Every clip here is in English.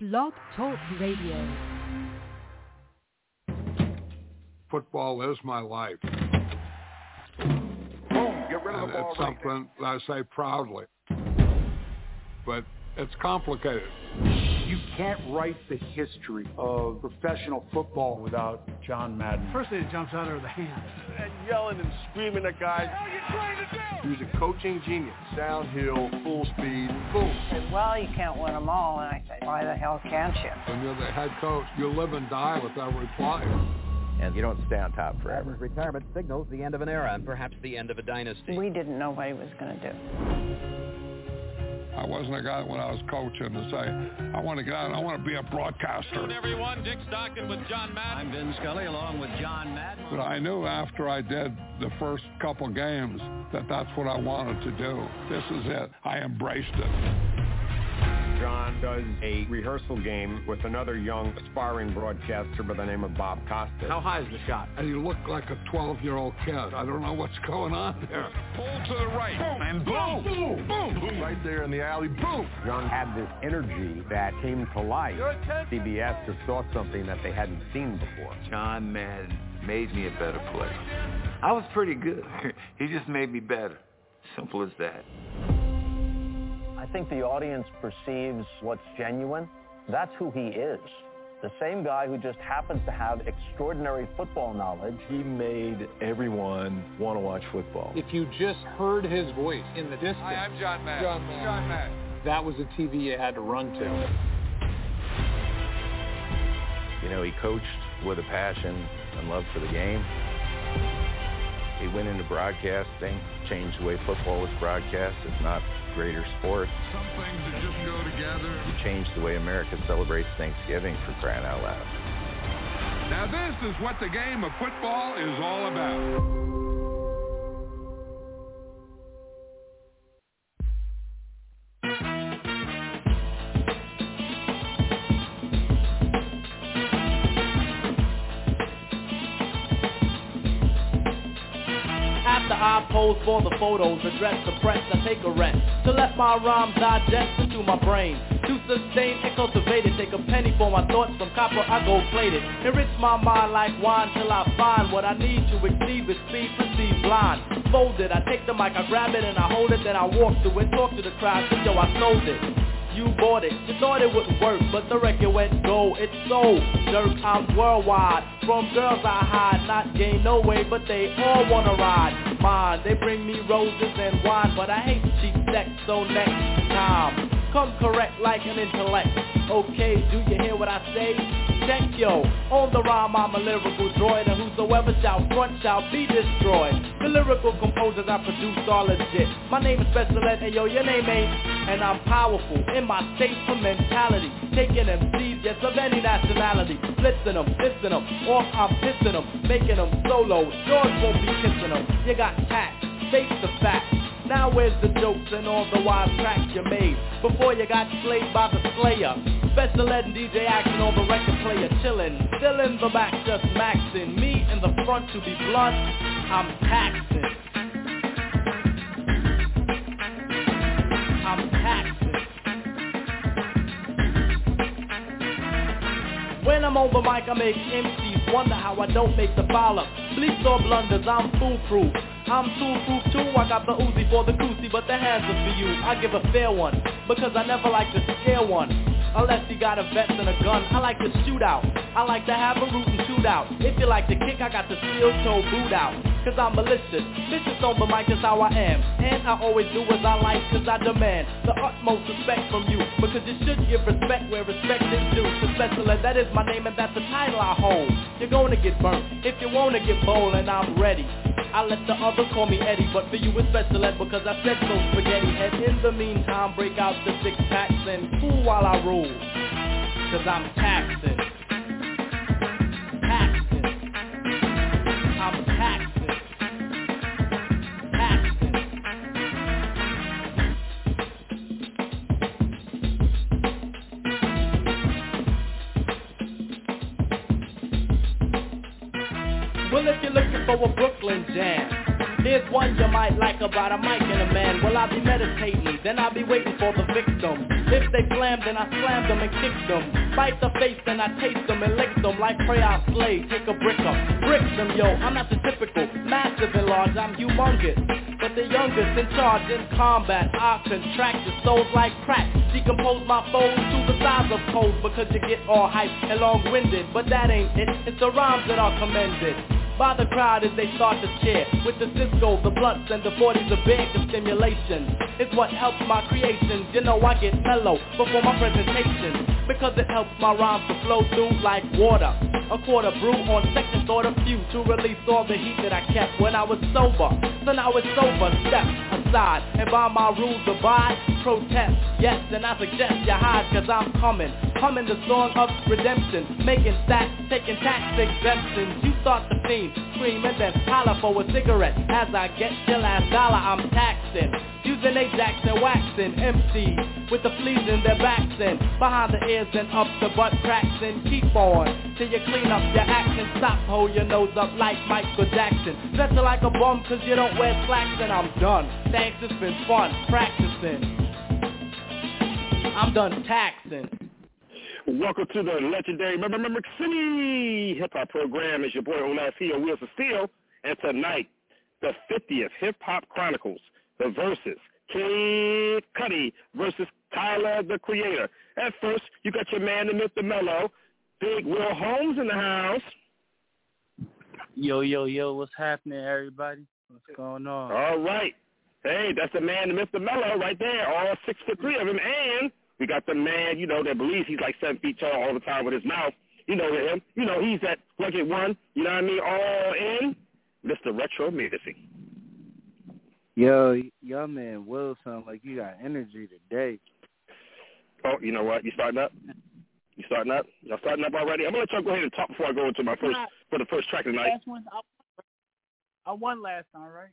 Blog Talk Radio. Football is my life. Boom, get rid of the ball. It's something that I say proudly. But it's complicated. You can't write the history of professional football without John Madden. First thing that jumps out are the hands. And yelling and screaming at guys. What are you trying to do? He was a coaching genius. Downhill, full speed, boom. He said, well, you can't win them all. And I said, why the hell can't you? When you're the head coach, you live and die with that reply. And you don't stay on top forever. Madden's retirement signals the end of an era and perhaps the end of a dynasty. We didn't know what he was going to do. I wasn't a guy when I was coaching to say, I want to get out and I want to be a broadcaster. Good everyone, Dick Stockton with John Madden. I'm Vin Scully along with John Madden. But I knew after I did the first couple games that that's what I wanted to do. This is it. I embraced it. John does a rehearsal game with another young aspiring broadcaster by the name of Bob Costas. How high is the shot? And you look like a 12-year-old kid. I don't know what's going on there. Pull to the right. Boom. And boom. Boom. Boom. Boom. Right there in the alley. Boom. John had this energy that came to life. CBS just saw something that they hadn't seen before. John Madden made me a better player. I was pretty good. He just made me better. Simple as that. I think the audience perceives what's genuine. That's who he is. The same guy who just happens to have extraordinary football knowledge. He made everyone want to watch football. If you just heard his voice in the distance. Hi, I'm John Madden. John Madden. That was the TV you had to run to. You know, he coached with a passion and love for the game. He went into broadcasting, changed the way football was broadcast, if not greater sport. Some things that just go together. He changed the way America celebrates Thanksgiving, for crying out loud. Now this is what the game of football is all about. After I pose for the photos, address the press, I take a rest to let my rhymes digest into my brain. To sustain and cultivate it, take a penny for my thoughts, from copper I gold plated. Enrich my mind like wine till I find what I need to exceed with speed, proceed blind. Fold it, I take the mic, I grab it and I hold it, then I walk through and talk to the crowd, so yo, I sold it. You bought it, you thought it wouldn't work, but the record went gold, it's sold. Jerk, I'm worldwide, from girls I hide, not gain no way, but they all wanna ride mine. They bring me roses and wine, but I hate cheap sex, so next time, come correct like an intellect. Okay, do you hear what I say? Check yo, on the rhyme I'm a lyrical droid, and whosoever shall front shall be destroyed. The lyrical composers I produce are legit. My name is Special Ed, and yo, your name ain't. And I'm powerful in my state of mentality, taking MCs, yes, of any nationality, blitzing them, pissing them, off I'm pissing them, making them solo, George won't be kissing them. You got tact, face the facts. Now where's the jokes and all the wild tracks you made before you got slayed by the slayer? Special Ed and DJ Action on the record player, chillin', still in the back, just maxing. Me in the front, to be blunt, I'm taxing. I'm taxing. When I'm on the mic, I make MCs wonder how I don't make the follow. Bleeps or blunders, I'm foolproof. I'm tool-proof too, I got the Uzi for the Coosie, but the hands are for you. I give a fair one, because I never like to scare one. Unless you got a vest and a gun, I like to shoot out. I like to have a root and shoot out. If you like to kick, I got the steel-toe boot out. Cause I'm malicious, vicious on the mic is how I am. And I always do as I like, cause I demand the utmost respect from you. Because you should give respect where respect is due. To Special Ed, that is my name and that's the title I hold. You're gonna get burnt if you wanna get bold, and I'm ready. I let the others call me Eddie, but for you it's Special Ed because I said so, spaghetti head. In the meantime, break out the six packs and cool while I rule. Cause I'm taxing. Taxing. I'm taxing. Taxing. Well, if you're looking for a Brooklyn jam, Here's one you might like about a mic and a man. Well, I'll be meditating, then I'll be waiting for the victim. If they slam, then I slam them and kick them. Bite the face, then I taste them and lick them. Like prey I slay, take a brick up, brick them, yo. I'm not the typical massive and large, I'm humongous. But the youngest in charge in combat, I contract the souls like crack. Decompose my foes to the size of coals, because you get all hype and long-winded. But that ain't it, it's the rhymes that are commended by the crowd as they start to cheer. With the Cisco, the blunts, and the 40s of big stimulation. It's what helps my creations. You know I get mellow before my presentation, because it helps my rhymes to flow through like water. A quarter brew on second thought a few to release all the heat that I kept when I was sober. So now it's sober, step aside, and by my rules abide, protest. Yes, and I suggest you hide, cause I'm coming. Humming the song of redemption, making stacks, taking tax exemptions. You start the theme, scream and then holler for a cigarette. As I get your last dollar, I'm taxing. Using Ajax and waxing MCs with the fleas in their backs and behind the ears and up the butt cracks, and keep on till you clean up your action. Stop, hold your nose up like Michael Jackson. Dress like a bum cause you don't wear slacks, and I'm done. Thanks, it's been fun practicing. I'm done taxing. Welcome to the legendary Mimic City hip-hop program. It's your boy Olasio Wheels of Steel, and tonight, the 50th Hip Hop Chronicles, the versus Kid Cudi versus Tyler, the Creator. At first, you got your man, the myth, the mellow, Big Will Holmes in the house. Yo, what's happening, everybody? What's going on? All right. Hey, that's the man, the myth, the mellow right there, all 6'3" of him, and we got the man, that believes he's like 7 feet tall all the time with his mouth. You know him. He's that rugged one, you know what I mean, all in, Mr. Retro Medicine. Yo, y'all man Will sound like you got energy today. Oh, you know what? You starting up? Y'all starting up already? I'm going to let y'all go ahead and talk before I go into my the first track tonight. Last one, I won last time, right?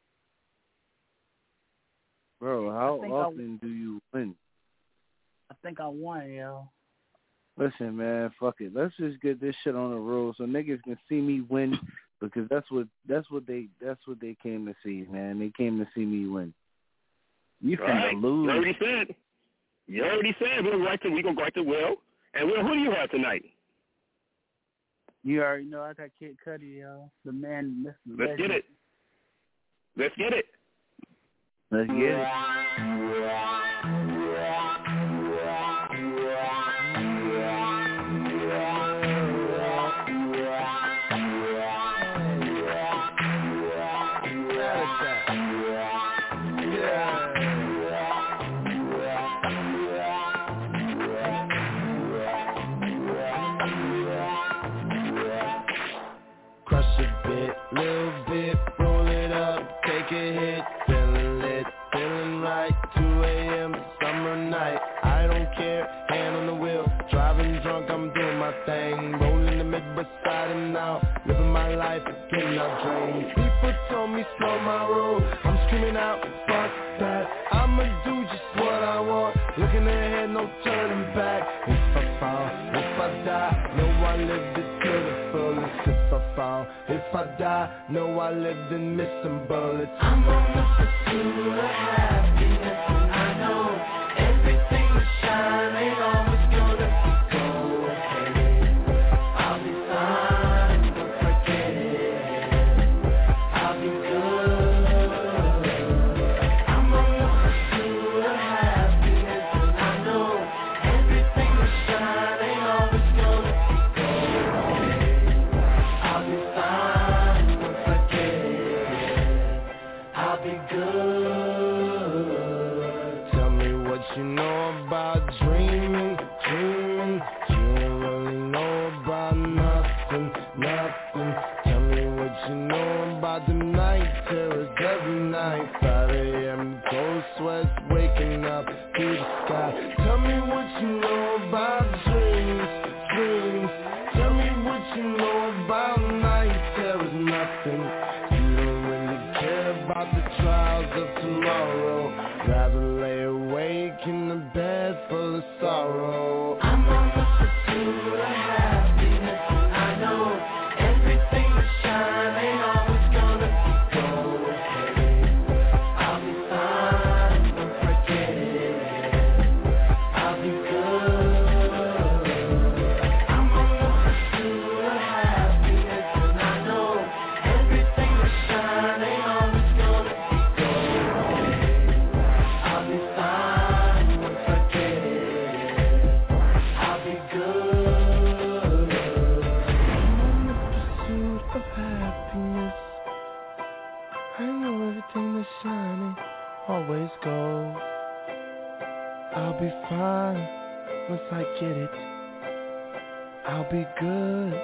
Bro, how often do you win? I think I won, yo. Listen, man, fuck it. Let's just get this shit on the road so niggas can see me win, because that's what they came to see, man. They came to see me win. You finna lose. You already said. We gonna go right to Will. And Will, who do you have tonight? You already know I got Kid Cudi, yo. The man, Mr. Let's get it. Let's get it. Crush a bit, little bit, roll it up, take a hit, feeling lit, feeling right, 2 a.m. summer night, I don't care, hand on the wheel, driving drunk, I'm doing my thing, rolling the mid beside and out, living my life, getting out dreams. People told me slow my roll, I'm screaming out, fuck that, I'ma do just what I want, looking ahead, no turning back, if I fall, if I die, know I lived it to the fullest. If I die, know I lived and missed some bullets. I'm on the pursuit of happiness, and I know everything that shine ain't always gonna be gold. I'll be fine, don't forget it. I'll be good. I'm on the pursuit of happiness, and I know everything that shine ain't always gonna be gold. I'll be fine, don't forget it. I'll be good. Tell me what you know about dreaming. You don't really know about nothing. Tell me what you know about the night terrors every night. 5 a.m. cold sweats waking up to the sky. Tell me what you know about dreams. Tell me what you know about night terrors, nothing. You don't really care about the trials of tomorrow. Rather lay awake in the bed full of sorrow. I'm on the pursuit of happiness, and I know everything that shine ain't always gonna be gold. get it, I'll be good.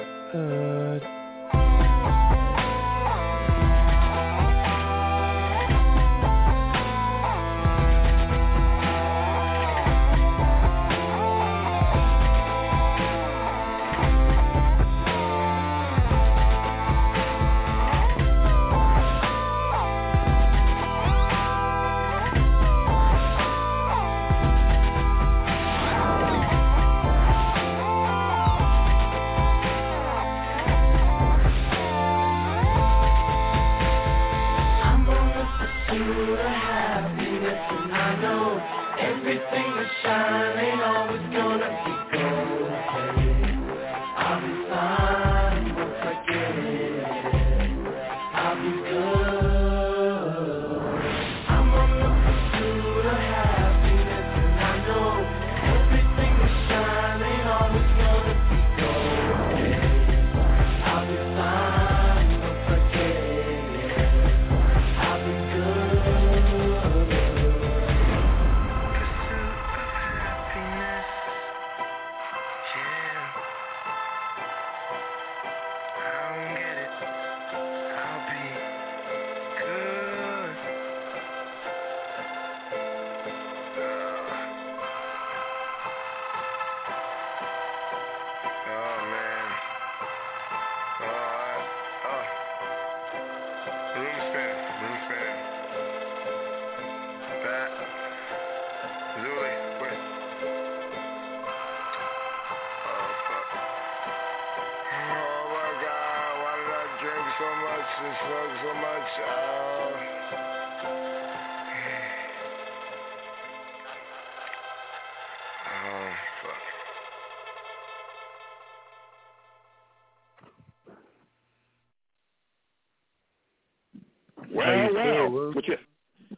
Well. What you...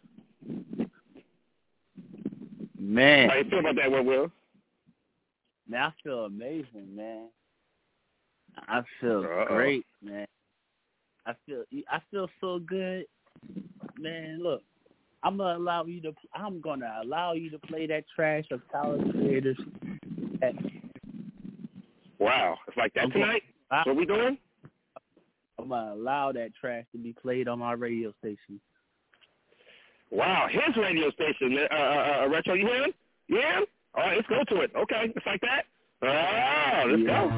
Man. How you feel about that one, Will? Man, I feel amazing, man. I feel great, man. I feel so good, man. Look, I'm gonna allow you to play that trash of Tyler Creator's. Wow, it's like that tonight. What we doing? I'm gonna allow that trash to be played on my radio station. Wow, his radio station, Retro, you hear him? Yeah? All right, let's go to it. Okay, it's like that? Let's go.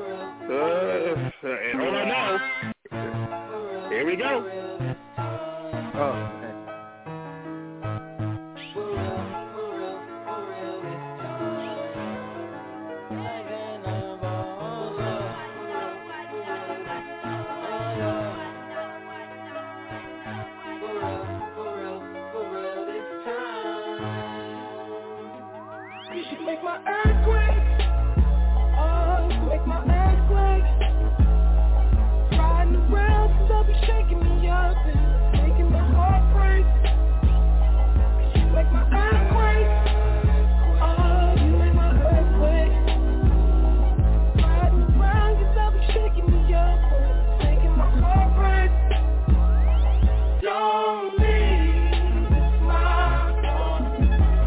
And all I know, here we go. Oh. Make my earthquake, oh, make my earthquake. Riding around, cause I'll be shaking me up and making my heart break. You make my earthquake, oh, you make my earthquake. Riding around, cause I'll be shaking me up and making my heart break. Don't leave, it's my fault.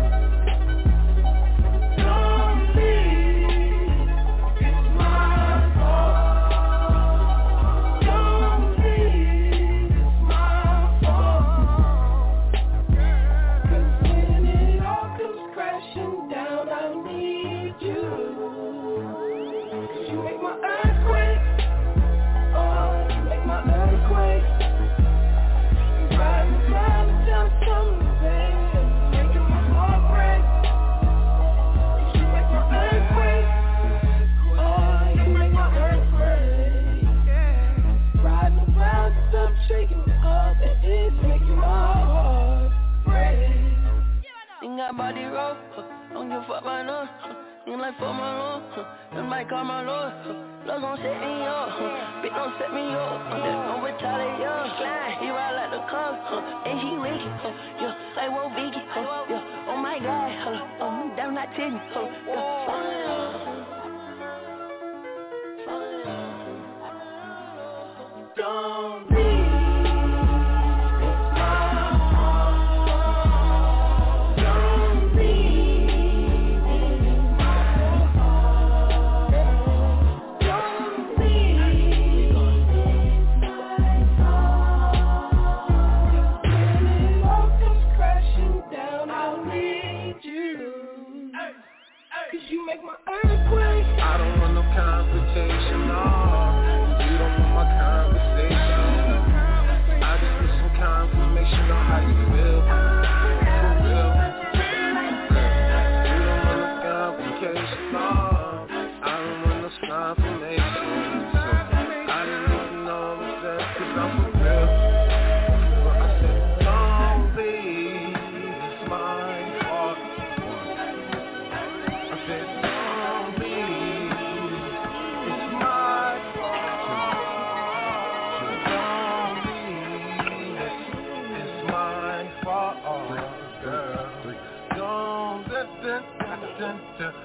Body roll, don't give a fuck my nose. You like for my lord, you might call my lord. Love gon' set me up, bitch don't set me up. There's no retaliation. He ride like the cub, and he wicked, yeah, like Wo Vicky, yeah. Oh my God, damn not titty, don't leave.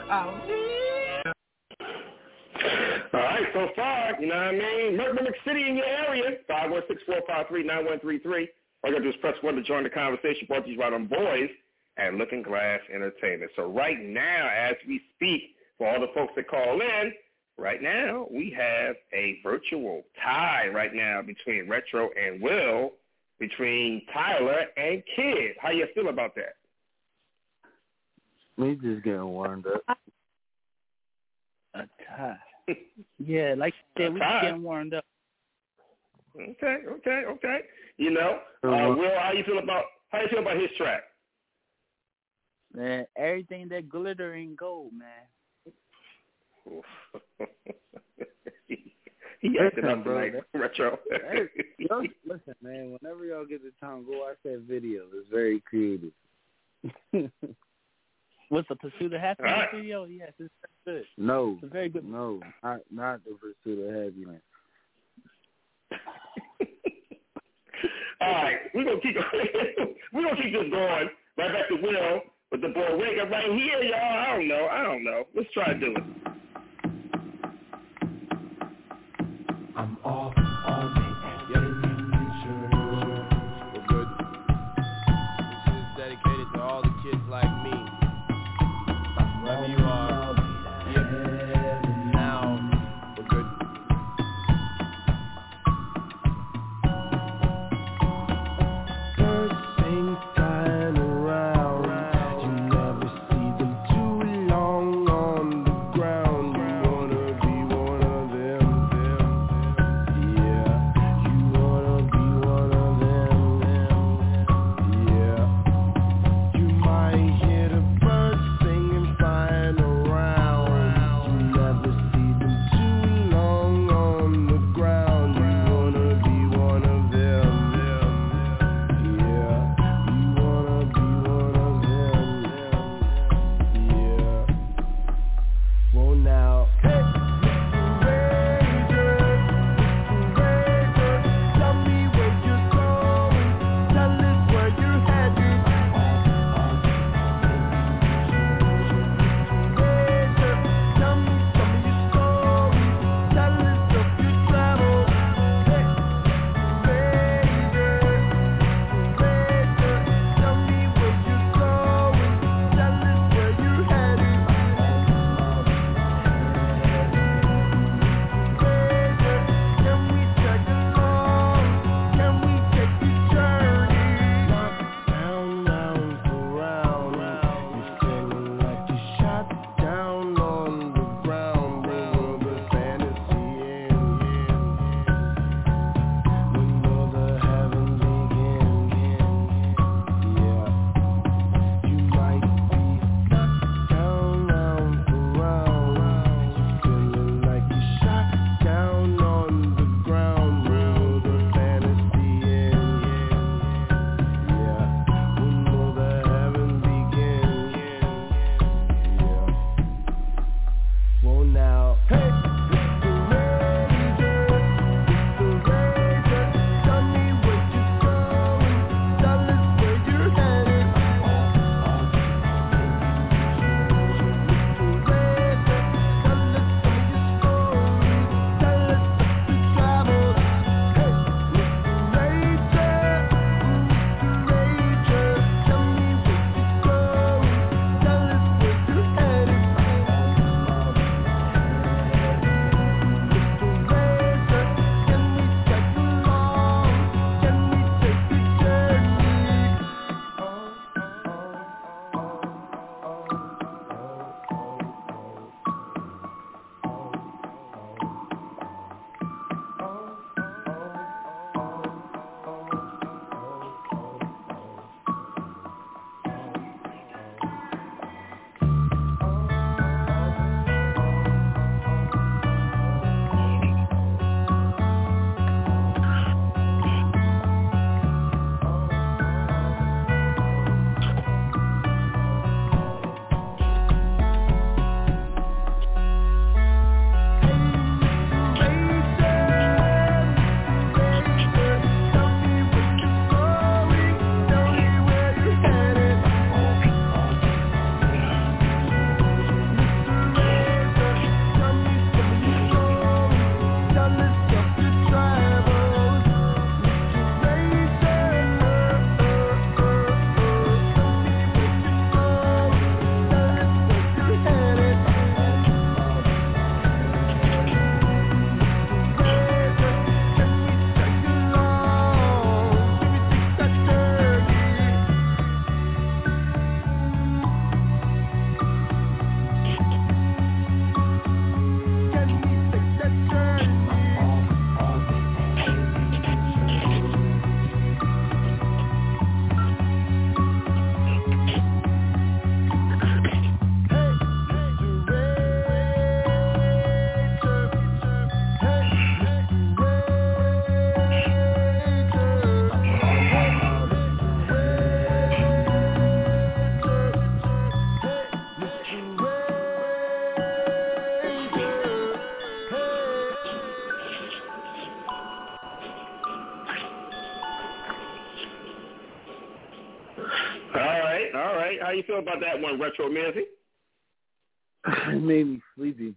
All right, so far, you know what I mean? Merrick City in your area, 516-453-9133. All you got to do is press 1 to join the conversation. Brought to you right on Boys at Looking Glass Entertainment. So right now, as we speak, for all the folks that call in, right now we have a virtual tie right now between Retro and Will, between Tyler and Kid. How you feel about that? Me just getting warmed up. A tie. Yeah, like you said, we just getting warmed up. Okay. You know, Will, how you feel about his track? Man, everything that glitter and gold, man. He acted up tonight, Retro. Listen, man, whenever y'all get the time, go watch that video. It's very creative. What's the Pursuit of Happiness video? Yes, it's very good. No. It's a very good. No, not the Pursuit of Happiness. All right, we're gonna keep this going. Right back to Will with the boy Wake Up right here, y'all. I don't know. Let's try to do it. I'm off on the we're good. This is dedicated to all the kids like me. Wherever you are. Yep. Now, we're good. Birds sing flying around. You never see them too long on the ground. you feel about that one, Retro Mizzy? It made me sleepy.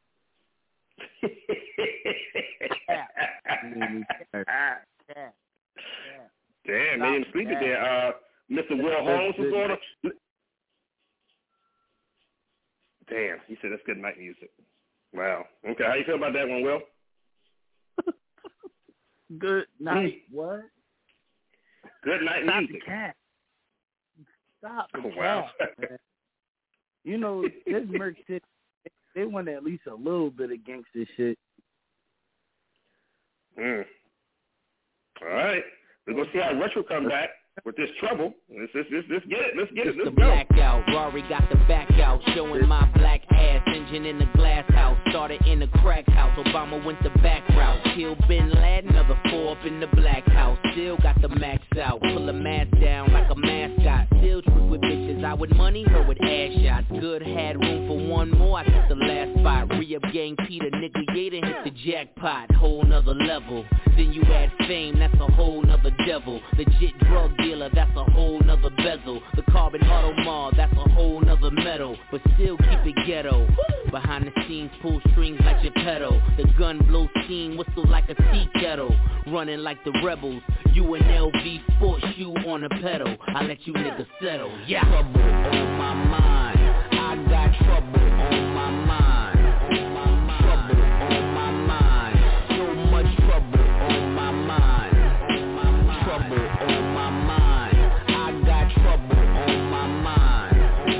Damn, made him sleepy there. Mr. Will Holmes was going to... Damn, he said that's good night music. Wow. Okay, how you feel about that one, Will? Good night. What? Good night Stop music. The cat. Stop the cat. Wow. You know, this Merc City, they want at least a little bit of gangster shit. All right. We're going to see how Retro come back with this trouble. Let's get it. Let's get it. Let's the go. Blackout. Rory got the back out, showing my black ass. Engine in the glass house, started in the crack house. Obama went the back route. Kill Bin Laden, another 4 up in the black house. Still got the max out. Pull a mask down like a mascot. Still trick with bitches. I with money, her with ass shots. Good, had room for one more. I took the last spot. Re-up gang Peter, nigga Yaden hit the jackpot. Whole nother level. Then you add fame, that's a whole nother devil. Legit drug dealer, that's a whole nother bezel. The carbon auto mall, that's a whole nother metal. But still keep it ghetto. Behind the scenes, pull strings like your pedal. The gun blow steam, whistle like a tea kettle. Running like the rebels. You an LV sports shoe on a pedal. I let you niggas settle. Yeah. Trouble on my mind. I got trouble on my mind. Trouble on my mind. So much trouble on my mind. Trouble on my mind. I got trouble on my mind.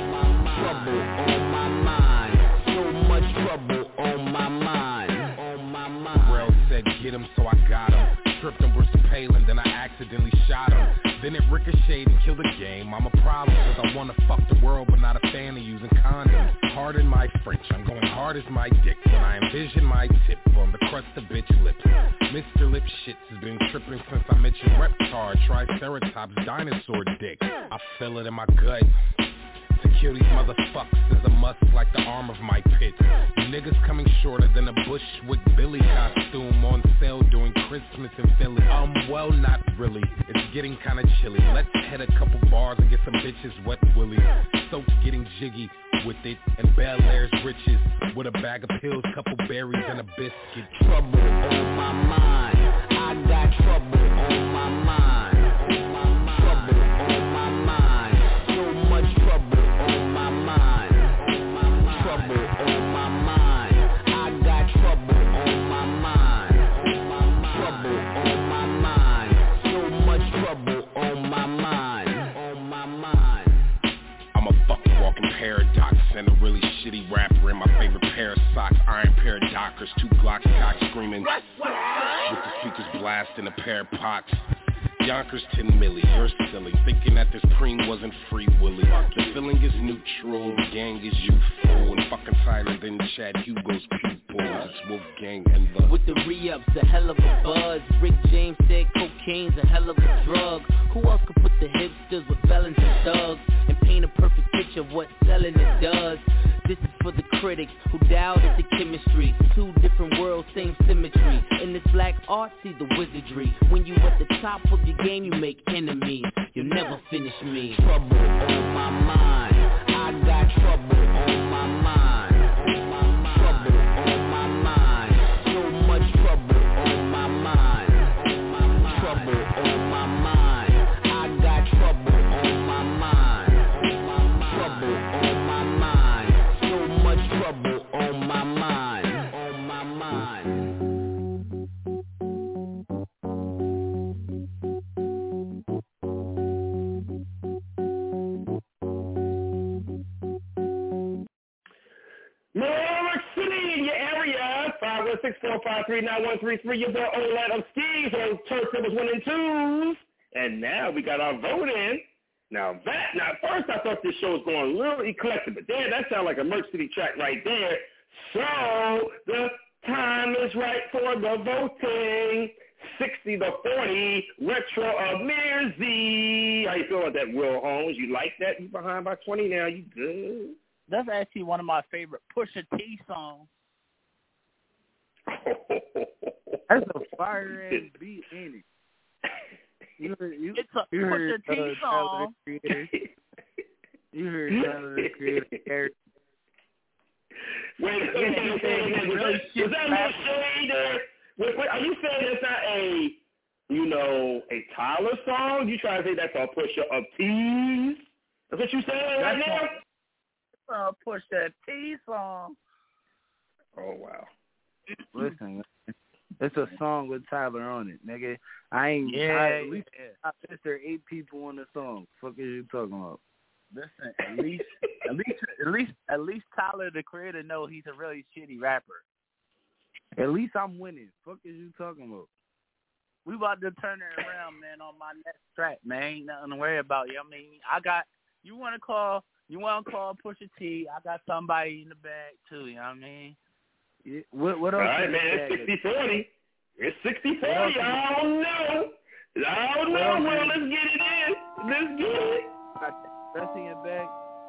Trouble on my mind. So much trouble on my mind. On my mind. Rail said get him, so I got him. Tripped on Bruce Palin, then I accidentally shot him. Then it ricocheted and killed the game. I'm a problem cause I wanna fuck the world but not a fan of using condoms. Pardon my French, I'm going hard as my dick when I envision my tip on the crust of bitch lips. Mr. Lip Shits has been tripping since I mentioned Reptar, Triceratops, dinosaur dick. I feel it in my gut. To kill these motherfuckers is a must like the arm of my pit. You niggas coming shorter than a Bushwick Billy costume on sale during Christmas in Philly. Well, not really. It's getting kinda chilly. Let's head a couple bars and get some bitches wet willy. Soap getting jiggy with it and Bel Air's riches with a bag of pills, couple berries and a biscuit. Trouble on my mind. I got trouble on my mind. Trouble on my mind. So much trouble on my mind. Trouble on my mind. I got trouble on my mind. Trouble on my mind. So much trouble on my mind. On my mind. I'm a fucking walking paradox and a really shitty rapper in my favorite pair of socks. Iron pair of Dockers, 2 Glocks cock screaming with the speakers blasting a pair of pots. Yonkers 10 milli, you're silly, thinking that this preem wasn't free willy. The feeling is neutral, the gang is youthful, and fucking silent than Chad Hugo's pupils. It's Wolfgang and the... With the re-ups, a hell of a buzz. Rick James said cocaine's a hell of a drug. Who else could put the hipsters with felons and thugs and paint a perfect picture of what selling it does? This is for the critics who doubted the chemistry. 2 different worlds, same symmetry. In this black art, see the wizardry. When you at the top of your game, you make enemies. You'll never finish me. Trouble on my mind. I got trouble on my mind. Trouble on my mind. So much trouble on my mind. Trouble on my mind. I got trouble on my mind. Trouble on my mind. So much trouble on my mind. On my mind. New York City in your area, 516-453-9133. Your boy Olad of Skis on Turf Numbers 1 and 2s. And now we got our vote in. Now first I thought this show was going a little eclectic, but damn, that sounds like a Merc City track right there. So the time is right for the voting. 60-40, Retro of Mirzi. How you feel about that, Will Holmes? You like that? You behind by 20 now. You good? That's actually one of my favorite Pusha T songs. That's a fire ass beat, ain't it? It's a Pusha T song. You heard Tyler, the Creator. Wait, is that a little shade there? Wait, are you saying that's not a Tyler song? You trying to say that's a Pusha T? That's what you saying right now? Pusha T song. Oh wow. Listen, it's a song with Tyler on it, nigga. At least there are 8 people on the song. Fuck is you talking about? Listen, at least Tyler, the Creator, know he's a really shitty rapper. At least I'm winning. Fuck is you talking about? We about to turn it around, man, on my next track, man. Ain't nothing to worry about. You know what I mean? You want to call Pusha T, I got somebody in the bag, too. You know what I mean? Yeah, what else? All right, man, it's 60-40. It's 60-40. I don't know. Well, let's get it in. Let's get it. That's in your bag.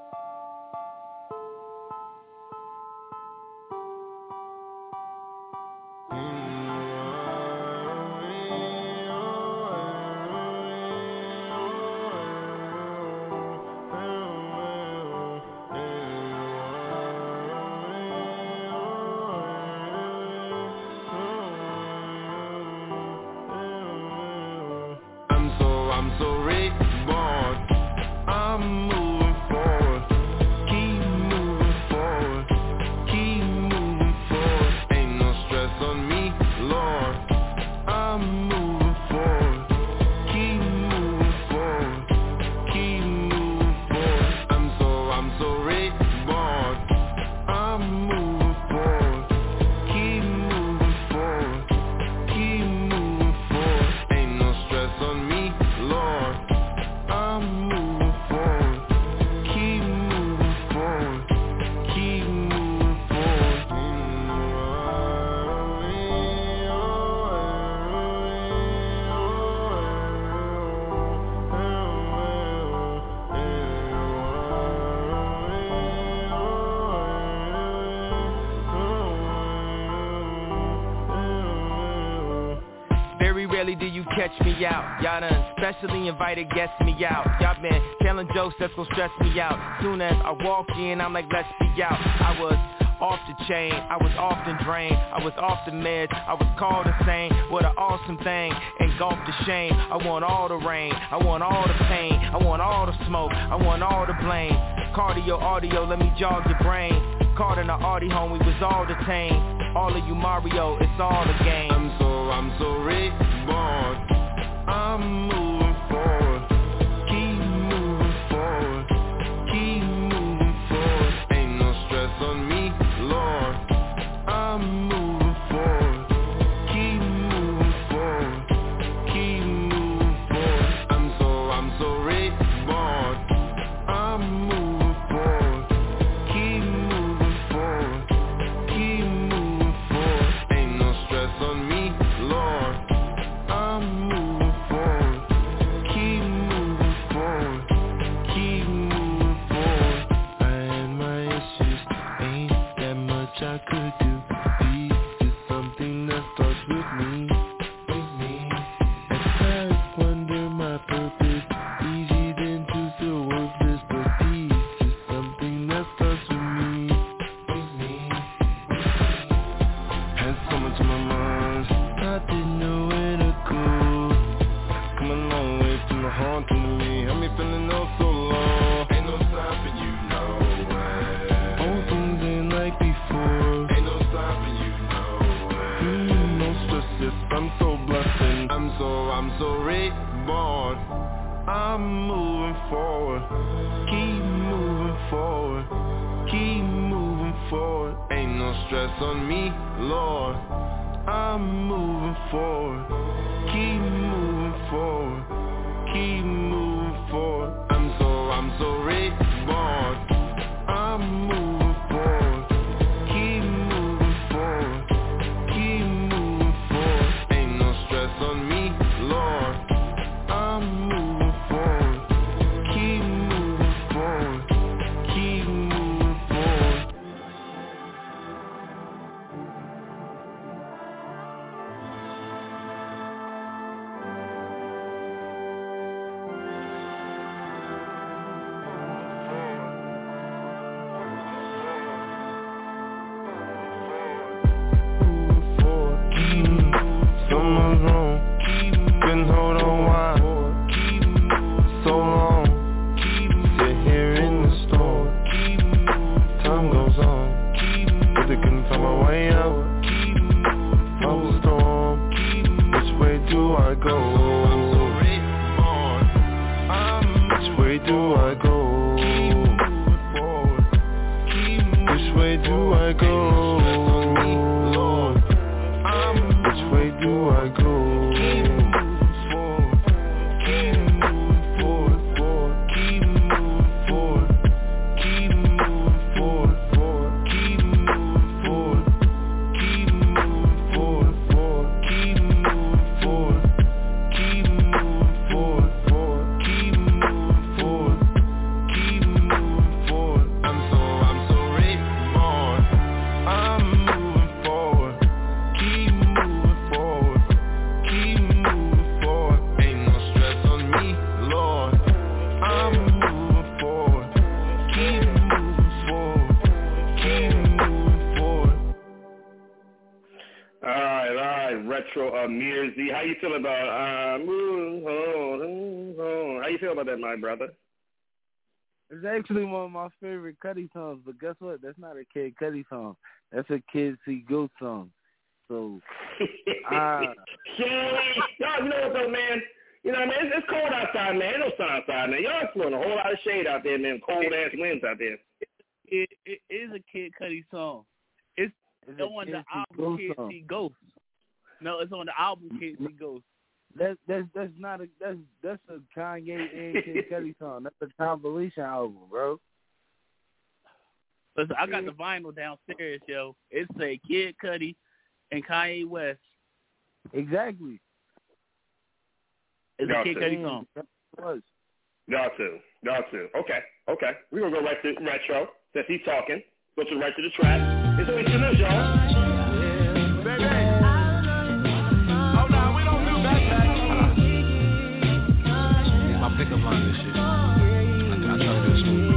I'm so reborn. I'm moving forward. Keep moving forward. Keep moving forward. Ain't no stress on me, Lord. I'm moving forward. Keep moving forward. Keep moving forward. I'm so reborn. I'm moving forward. Keep moving forward. Keep moving forward. Ain't no stress on me, Lord. I'm moving forward. Keep moving forward. Keep moving forward. Very rarely do you catch me out. Y'all done specially invited guests me out. Y'all been telling jokes that's gon' stress me out. Soon as I walk in, I'm like, let's be out. I was off the chain, I was often drained, I was off the meds, I was called insane. What an awesome thing, engulf the shame. I want all the rain, I want all the pain, I want all the smoke, I want all the blame. Cardio, audio, let me jog your brain. Caught in the Audi home, we was all detained. All of you Mario, it's all a game. I'm so reborn. I'm moving forward. Keep moving forward. Keep moving forward. Ain't no stress on me, Lord. I'm moving forward. Keep moving forward. Keep moving forward. I'm so reborn. I'm moving forward. Keep moving forward. Keep moving forward. Ain't no stress on me, Lord. I'm moving forward. Keep moving forward. Keep moving forward. I had my issues. Ain't that much I could do. Peace is something that starts with me. At times wonder my purpose. Easy then to feel worthless. But peace is something that starts with me. Had so much on my mind, I didn't know where to go. Come a long way from the haunting to me. Had me feeling oh so long. Ain't no stopping you, no way. Old things ain't like before. Ain't no stopping you, no way. No stress, yes, I'm so blessed. I'm so reborn. I'm moving forward. Keep moving forward. Keep moving forward. Ain't no stress on me, Lord. I'm moving forward. Keep moving forward. Keep moving forward. I'm so reborn. I'm moving forward. Keep moving forward. Keep moving forward. Ain't no stress on me, Lord. I'm moving forward. Keep moving forward. Keep moving forward. a.m. I'm a storm. Which way do I go? Which way do I go? Which way do I go? Which way do I go? Mirzi, how you feel about how you feel about that, my brother? It's actually one of my favorite Cudi songs, but guess what? That's not a Kid Cudi song. That's a Kids See Ghost song. So, y'all, you know what though, man? You know what I mean? It's cold outside, man. Ain't no sun outside, man. Y'all throwing a whole lot of shade out there, man. Cold ass winds out there. It is a Kid Cudi song. It's on the album Kids See Ghosts. No, it's on the album Kids See Ghosts. That's a Kanye and Kid Cudi song. That's a compilation album, bro. Listen, I got the vinyl downstairs, yo. It's a Kid Cudi and Kanye West. Exactly. It's a Kid Cudi song. Y'all too. Okay. We're gonna go right to retro. Since he's talking, go to right to the track. It's always to y'all. Pickup line this shit. I try to do it smooth.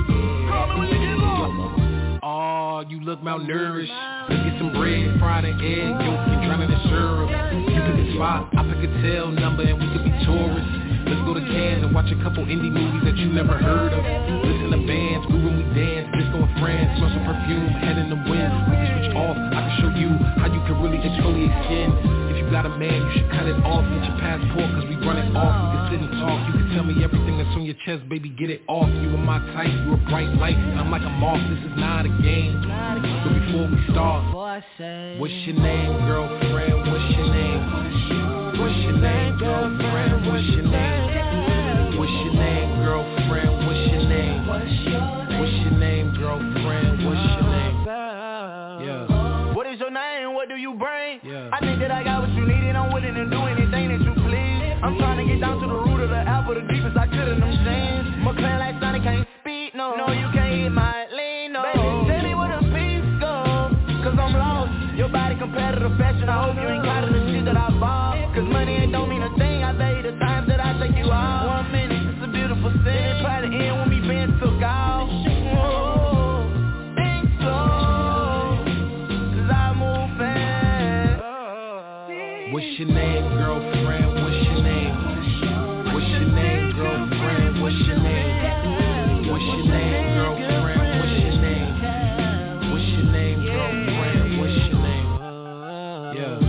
Oh, you look malnourished. Let's get some bread, fried an egg, yolk and drown it in syrup. You pick a spot, I pick a tail number, and we could be tourists. Let's go to Cannes and watch a couple indie movies that you never heard of. Listen to bands, groove when we dance, disco and friends, smell some perfume, head in the wind. We can switch off, I can show you how you can really exfoliate skin. If you got a man, you should cut it off, get your passport, cause we run it off. We can sit and talk, you can tell me everything that's on your chest, baby, get it off. You are my type, you a bright light, and I'm like a moth, this is not a game. But before we start, what's your name, girlfriend, what's your name? What's your name, girlfriend, what's your name? What's your name, girlfriend, what's your name? What's your name, girlfriend, what's your name? Yeah. What is your name, what do you bring? Yeah. I think that I got what you need and I'm willing to do anything that you please. I'm trying to get down to the root of the apple, the deepest I could in them jeans. My clan like Sonic can't speak, no you can't eat my lean, no. Baby, tell me where the peace go, cause I'm lost. Your body competitive fashion, I hope you ain't caught in the shit that I bought. Cause money ain't don't mean a thing, I bet you the times that I take you out. 1 minute, it's a beautiful scene, it probably end when me being took out. Whoa, think slow, cause I move fast. What's your name, girlfriend, what's your name? What's your name, girlfriend, what's your name? What's your name, girlfriend, what's your name? What's your name, girlfriend, what's your name? Yeah.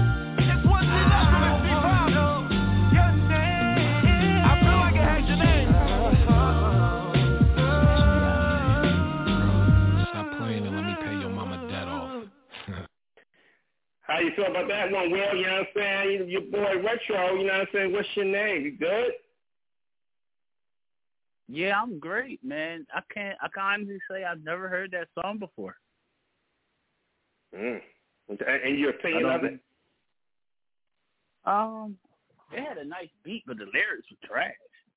How you feel about that one, Will? You know what I'm saying? Your boy Retro, you know what I'm saying? What's your name? You good? Yeah, I'm great, man. I can honestly say I've never heard that song before. And your opinion of it? It had a nice beat, but the lyrics were trash.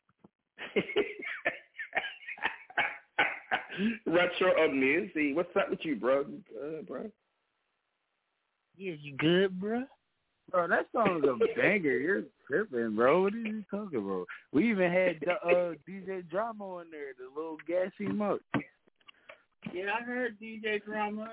Retro of Music. What's up with you, bro? You good, bro? Yeah, you good, bro? Bro, that song's a banger. You're tripping, bro. What are you talking about? We even had DJ Drama in there, the little gassy muck. Yeah, I heard DJ Drama.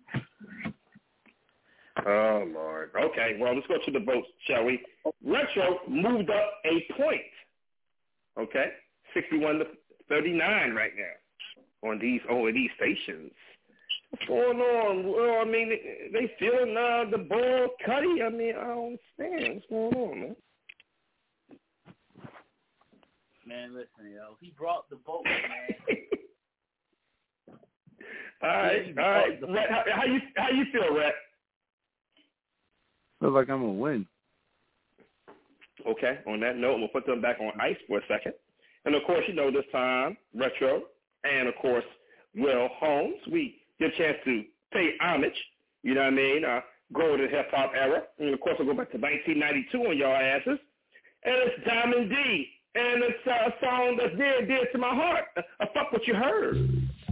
Oh, Lord. Okay, well, let's go to the votes, shall we? Retro moved up a point. Okay? 61 to 39 right now on these stations. What's going on? Well, I mean, they feeling the ball Cuddy. I mean, I don't understand. What's going on, man? Man, listen, yo. He brought the boat, man. All right. Rhett, how you feel, Rhett? Feel like I'm gonna win. Okay. On that note, I'm gonna put them back on ice for a second. And of course, this time, Retro, and of course, Will Holmes, we get a chance to pay homage. You know what I mean? Go to the hip hop era, and of course, we'll go back to 1992 on y'all asses. And it's Diamond D, and it's a song that's dear to my heart. Fuck What You Heard.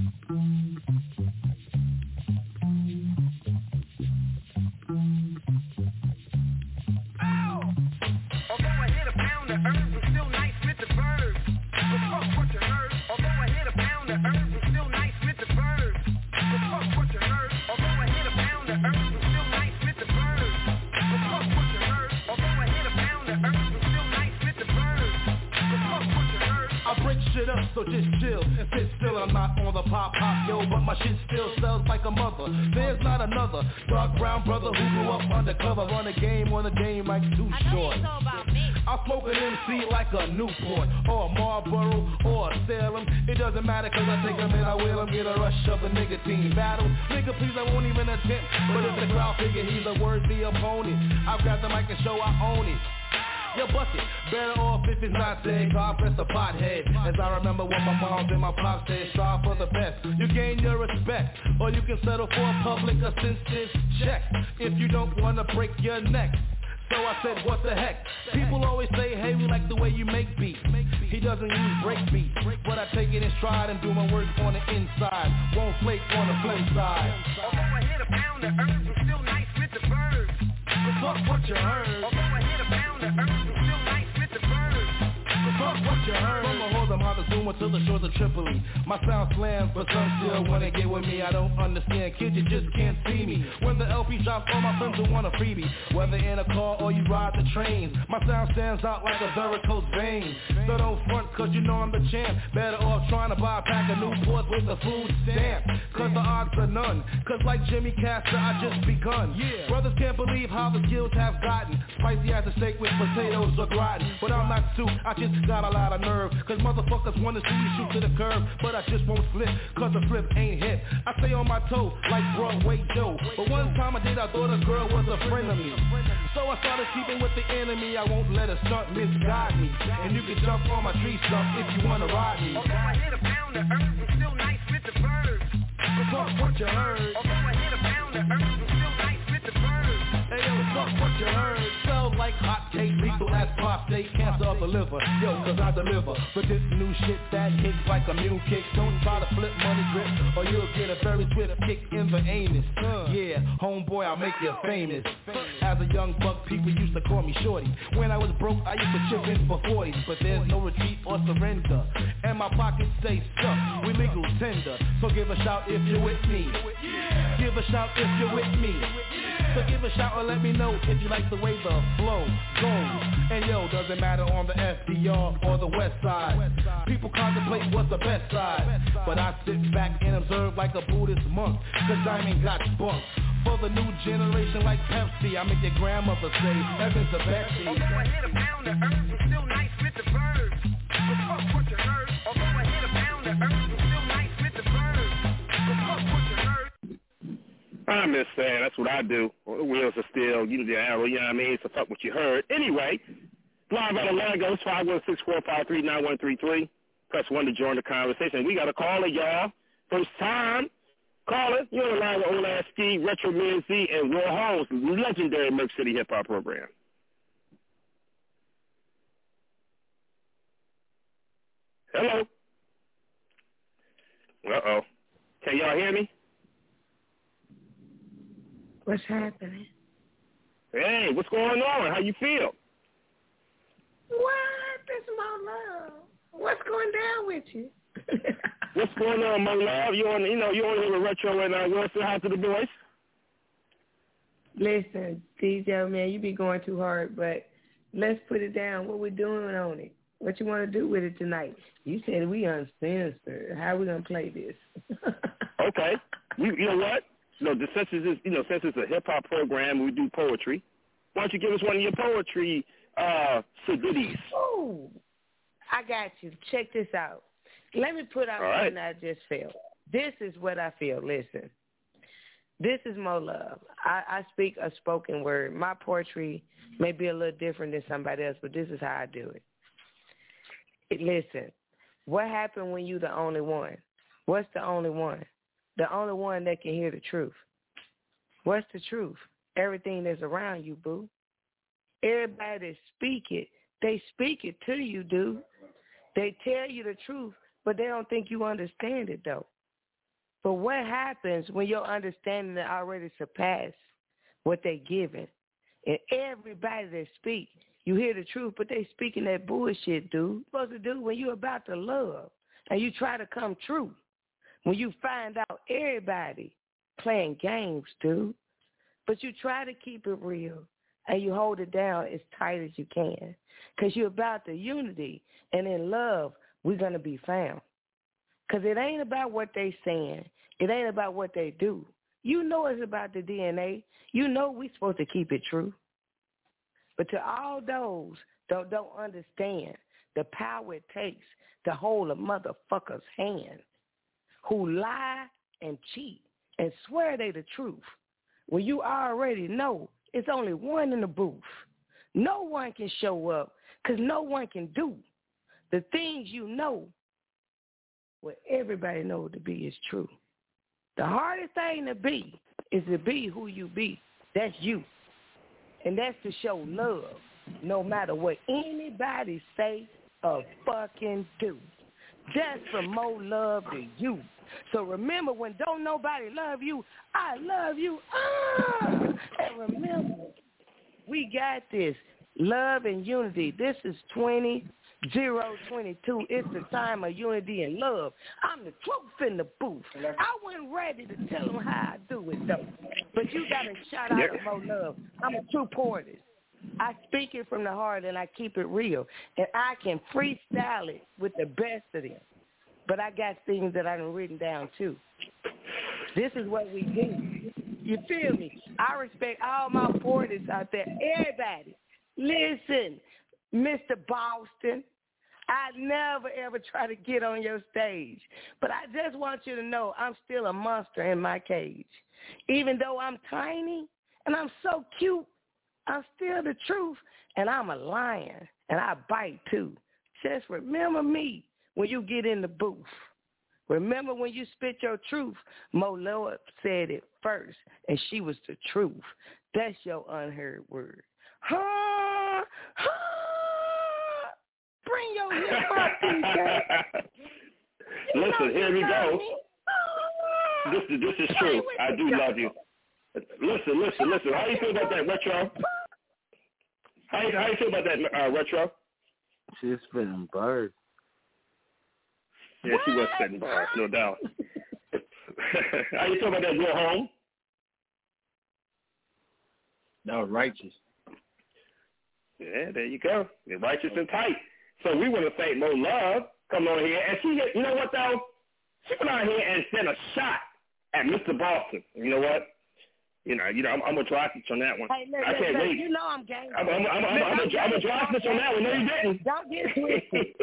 Shit up, so just chill and sit still. I'm not on the pop, yo, but my shit still sells like a mother. There's not another dark brown brother who grew up undercover, on the game like Too Short. I'll smoke an MC like a Newport or a Marlboro or a Salem. It doesn't matter, cause I take them and I will get a rush of the nicotine battle. Nigga, please, I won't even attempt. But if the crowd figure he's a worthy opponent, I've got the mic and show I own it. Your bucket, better off if it's not said, God bless the pothead. As I remember what my moms and my pops said, strive for the best. You gain your respect, or you can settle for a public assistance check if you don't want to break your neck. So I said, what the heck? People always say, hey, we like the way you make beats. He doesn't use break beats, but I take it in stride and do my work on the inside. Won't flake on the flip side. Although I hit a pound of earth, I'm still nice with the birds. Fuck what you heard. Although I hit a pound of earth, I'm still nice with the birds. Fuck what you heard. From the Harlem, Montezuma to the shores of Tripoli. My sound slams, but some still wanna get with me. I don't understand, kids, you just can't see me. When the LP drops, all my friends will want a freebie. Whether in a car or you ride the trains, my sound stands out like a varicose vein. So don't front, cause you know I'm the champ. Better off trying to buy a pack of Newports with a food stamp, cause the odds are none. Cause like Jimmy Castor, I just begun. Brothers can't believe how the skills have gotten. Spicy as a steak with potatoes or gratin. But I'm not soup, I just got a lot of nerve. Cause motherfuckers wanna see you shoot to the curb, but I just won't slip, cause the flip ain't hit. I stay on my toe like Broadway Joe. But one time I thought a girl was a friend of me. So I started keeping with the enemy. I won't let a stunt misguide me. And you can jump on my tree stump if you wanna ride me. Although I hit a pound of earth, I'm still nice with the birds. Fuck what you heard. Although I hit a pound of earth, I'm still nice with the birds. Hey yo, fuck what you heard. Sell like hotcakes, lethal as prostate, cancer of the liver. Yo, cause I deliver. But this new shit that hits like a mule kick. Don't try to flip money grip, or you'll get a very swift kick in the anus. Yeah, homeboy, I'll make you famous. As a young buck, people used to call me shorty. When I was broke, I used to chip in for 40s. But there's no retreat or surrender, and my pockets stay stuck. We legal tender, so give a shout if you're with me. Give a shout if you're with me. So give a shout or let me know if you like the way the flow goes. And yo, doesn't matter on the FDR or the west side. People contemplate what's the best side, but I sit back and observe like a Buddhist monk, cause Diamond got spunk. For the new generation like Pepsi, I make your grandmother say, heaven's the Betsy. Although I hit a pound of earth, I'm still nice with the birds. But fuck what you heard. Although I hit a pound of earth, I'm still nice with the birds. But fuck what you heard. I'm just saying, that's what I do. The wheels are still, you know, the arrow, you know what I mean? So fuck what you heard. Anyway, live out of Lagos, 516-453-9133. Press 1 to join the conversation. We got a caller, y'all. First time. Caller, you're on the line with Old Ass Ski, Retro Men Z, and Will Holmes, legendary Merc City hip hop program. Hello. Uh-oh. Can y'all hear me? What's happening? Hey, what's going on? How you feel? What? This is my love. What's going down with you? What's going on, my love? You on here with Retro and Will. Say hi to the boys. Listen, DJ, man, you be going too hard, but let's put it down. What we doing on it? What you want to do with it tonight? You said we uncensored. How we gonna play this? Okay. You know what? Since it's a hip hop program, we do poetry. Why don't you give us one of your poetry ditties? Oh, I got you. Check this out. Let me put out something I just felt. This is what I feel. Listen, this is Mo Love. I speak a spoken word. My poetry may be a little different than somebody else, but this is how I do it. Listen, what happened when you the only one? What's the only one? The only one that can hear the truth. What's the truth? Everything that's around you, boo. Everybody that speak it, they speak it to you, dude. They tell you the truth, but they don't think you understand it, though. But what happens when your understanding already surpassed what they giving? And everybody that speak, you hear the truth, but they speaking that bullshit, dude. What you supposed to do when you about to love and you try to come true? When you find out everybody playing games, dude. But you try to keep it real and you hold it down as tight as you can. Because you're about the unity, and in love, we're going to be found. Because it ain't about what they saying. It ain't about what they do. You know it's about the DNA. You know we're supposed to keep it true. But to all those that don't understand the power it takes to hold a motherfucker's hand, who lie and cheat and swear they the truth, when you already know it's only one in the booth. No one can show up because no one can do the things you know what everybody knows to be is true. The hardest thing to be is to be who you be. That's you. And that's to show love no matter what anybody say or fucking do. Just from more love to you. So remember, when don't nobody love you, I love you. And remember, we got this. Love and unity. This is 2022. It's the time of unity and love. I'm the truth in the booth. I wasn't ready to tell them how I do it, though. But you got to shout out to Mo Love. I'm a true poetess. I speak it from the heart, and I keep it real. And I can freestyle it with the best of them. But I got things that I done written down, too. This is what we do. You feel me? I respect all my poetess out there. Everybody, listen, Mr. Boston, I never, ever try to get on your stage. But I just want you to know I'm still a monster in my cage. Even though I'm tiny and I'm so cute, I'm still the truth, and I'm a lion, and I bite, too. Just remember me when you get in the booth. Remember when you spit your truth, Mo Love said it first, and she was the truth. That's your unheard word. Bring your hip hop, DJ. Listen, here we go. This is true. I do love you. Listen. How you feel about that, Retro? How you feel about that, Retro? She's spitting bars. Yeah, she was spitting bars, no doubt. How you feel about that, Go Home? That was righteous. Yeah, there you go. You're righteous and tight. So we want to thank Mo Love coming on here. And she, you know what, though? She went out here and sent a shot at Mr. Boston. You know what? You know, I'm gonna try snitch on that one. Hey, look, I can't wait. You know I'm game. I'm gonna try snitch on that one. No, you didn't. Don't get twisted.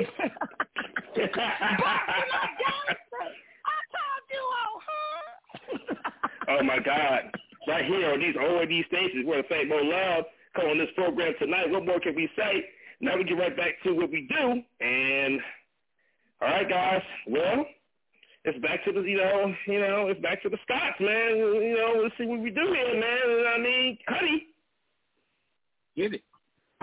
I told you, Oh my God! Right here on these OAD stations, we want to thank Mo Love coming on this program tonight. What more can we say? Now we get right back to what we do. And all right, guys. Well, it's back to the, it's back to the Scots, man. Let's see what we do here, man. I mean, honey. Get it.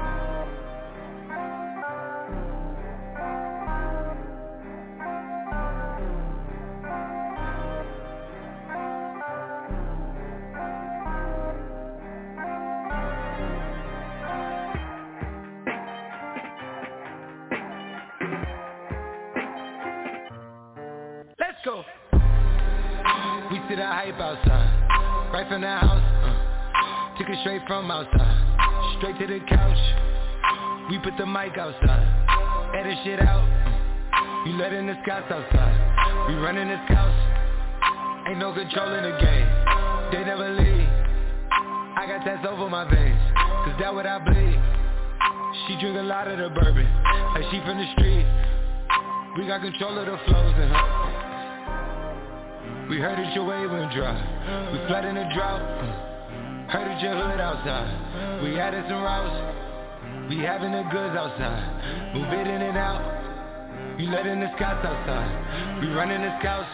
Go. We see the hype outside, right from the house, took it straight from outside, straight to the couch, we put the mic outside, edit shit out, you letting the Scots outside, we running the Scots, Ain't no control in the game. They never leave. I got tats over my veins, cause that's what I bleed. She drink a lot of the bourbon, like she from the street. We got control of the flows in her. We heard that your wave went dry. We flood in the drought. Heard that your hood outside. We added some routes. We having the goods outside. Move it in and out. You letting the scouts outside. We running the scouts.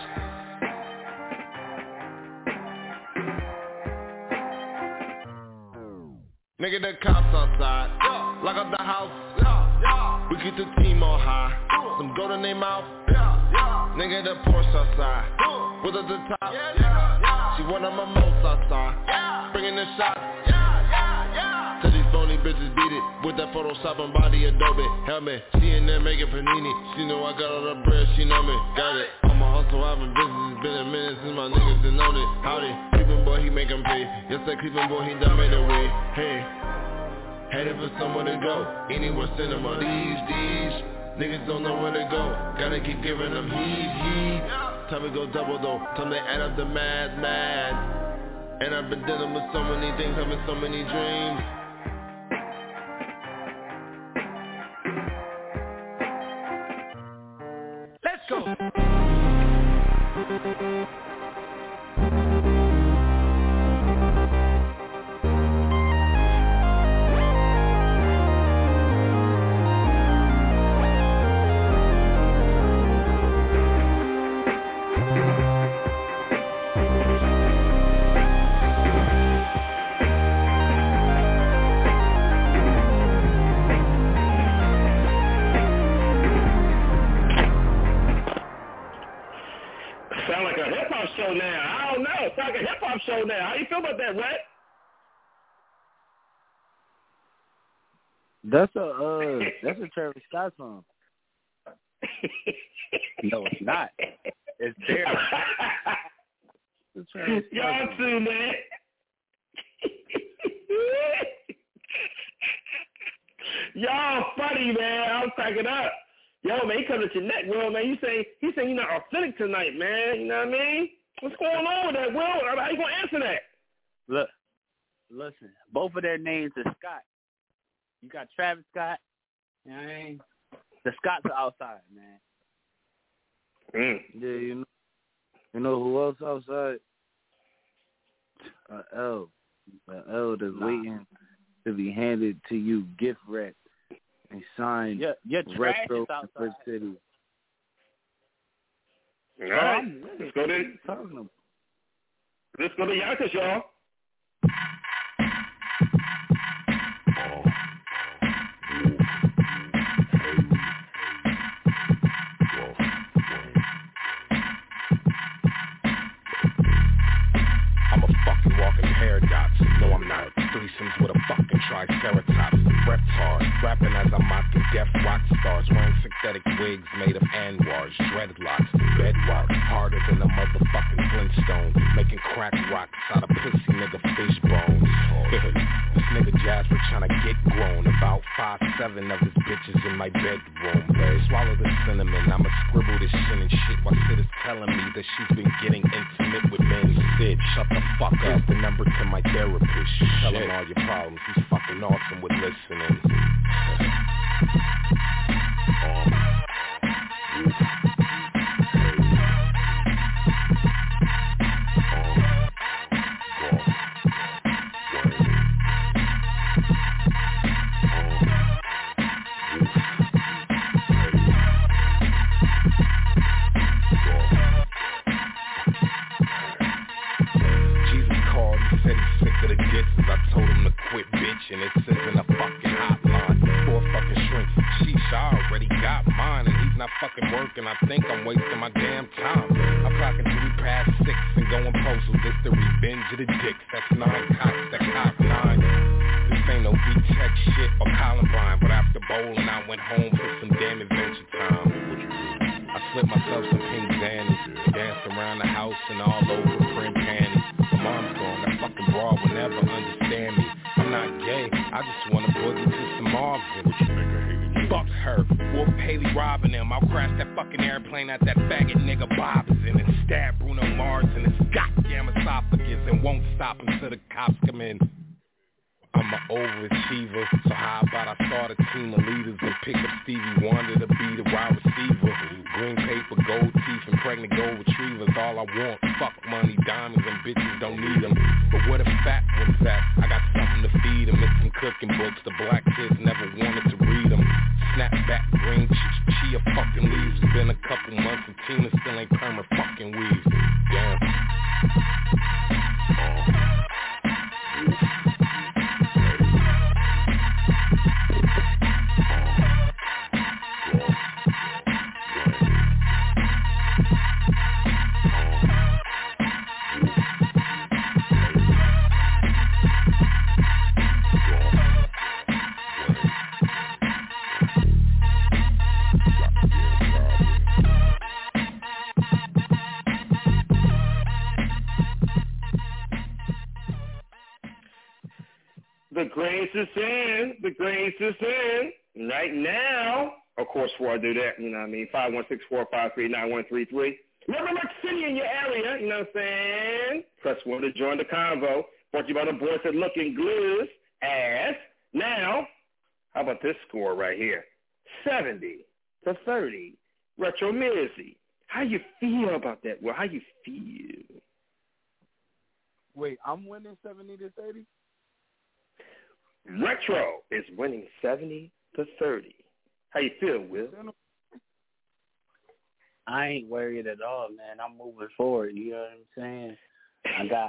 Nigga, the cops outside. Lock up the house. We keep the team on high. Some gold in their mouth. Nigga, the Porsche outside. With at the top. She one of my most outside. Bringing the shots. Till these phony bitches beat it. With that Photoshop and body Adobe. Helmet. She in there making panini. She know I got all the bread. She know me. Got it. On my hustle, I've been busy. It's been a minute since my niggas done known it. Howdy. Cleveland boy, he make 'em pay. Yes, that Cleveland boy, he done made a way. Hey. Headed for somewhere to go. Anywhere cinema. These. Niggas don't know where to go. Gotta keep giving them heat. Time to go double though. Time to add up the mad. And I've been dealing with so many things, having so many dreams. Let's go. Show now. I don't know. It's like a hip hop show now. How you feel about that, Red? That's a Travis Scott song. No, it's not. It's there. Y'all too, man. Y'all funny, man. I'm cracking up. Yo, man, he comes at your neck, Will, man. He saying you're not authentic tonight, man. You know what I mean? What's going on with that, Will? How you going to answer that? Look, listen, both of their names are Scott. You got Travis Scott. You know what I mean? The Scotts are outside, man. Yeah, you know who else outside? L. L that's waiting to be handed to you, gift wrapped and signed. Your trash retro is outside. Brick City. All right, let's go to Yonkers, y'all. I'm a fucking walking paradox. No, I'm not. Threesomes with a fucking triceratops. Reptar, rapping as I'm mocking death rock stars. Wearing synthetic wigs made of Anwars. Dreadlocks, bedrock, harder than a motherfucking Flintstone. Making crack rocks out of pussy nigga fish bones. This nigga Jasper tryna get grown. About 5'7" of his bitches in my bedroom. Swallow the cinnamon, I'ma scribble this shit and shit while Sid is telling me that she's been getting intimate with men. Sid, shut the fuck up. Here's the number to my therapist. Tell him all your problems. He's fucking awesome with listening. I told him to quit bitching. It says in a fucking hotline for a fucking shrink. Sheesh, I already got mine and he's not fucking working. I think I'm wasting my damn time. I'm clocking 6 and going postal. This the revenge of the dicks. That's 9 cocks that cock 9. This ain't no V-Tech shit or Columbine. But after bowling I went home for some damn adventure time. I slipped myself some pink Xannies, danced around the house and all over print panties. My mom's gone, that fucking broad will never understand me. I'm not gay, I just wanna boogie to some Marvin. fuck her. Whoop Haley robbing them. I'll crash that fucking airplane at that faggot nigga Bob is in and stab Bruno Mars in his goddamn esophagus and won't stop until the cops come in. I'm an overachiever, so how about I start a team of leaders and pick up Stevie Wonder to be the wide receiver. Green paper, gold teeth, and pregnant gold retrievers. All I want, fuck money, diamonds, and bitches don't need them. But where the fat ones at? I got something to feed them. It's some cooking books the black kids never wanted to read them. Snapback, green chia fucking leaves. It's been a couple months and Tina still ain't perma fucking weave. Damn. The grace is in. Right now, of course, before I do that, you know what I mean, 516-453-9133. Remember City in your area, you know what I'm saying? Press 1 to join the convo. Brought to you by the boys at Looking Glue ass. Now, how about this score right here? 70-30. Retro Mizzy. How you feel about that? Well, how you feel? Wait, I'm winning 70-30? Retro is winning 70-30. How you feel, Will? I ain't worried at all, man. I'm moving forward. You know what I'm saying? I got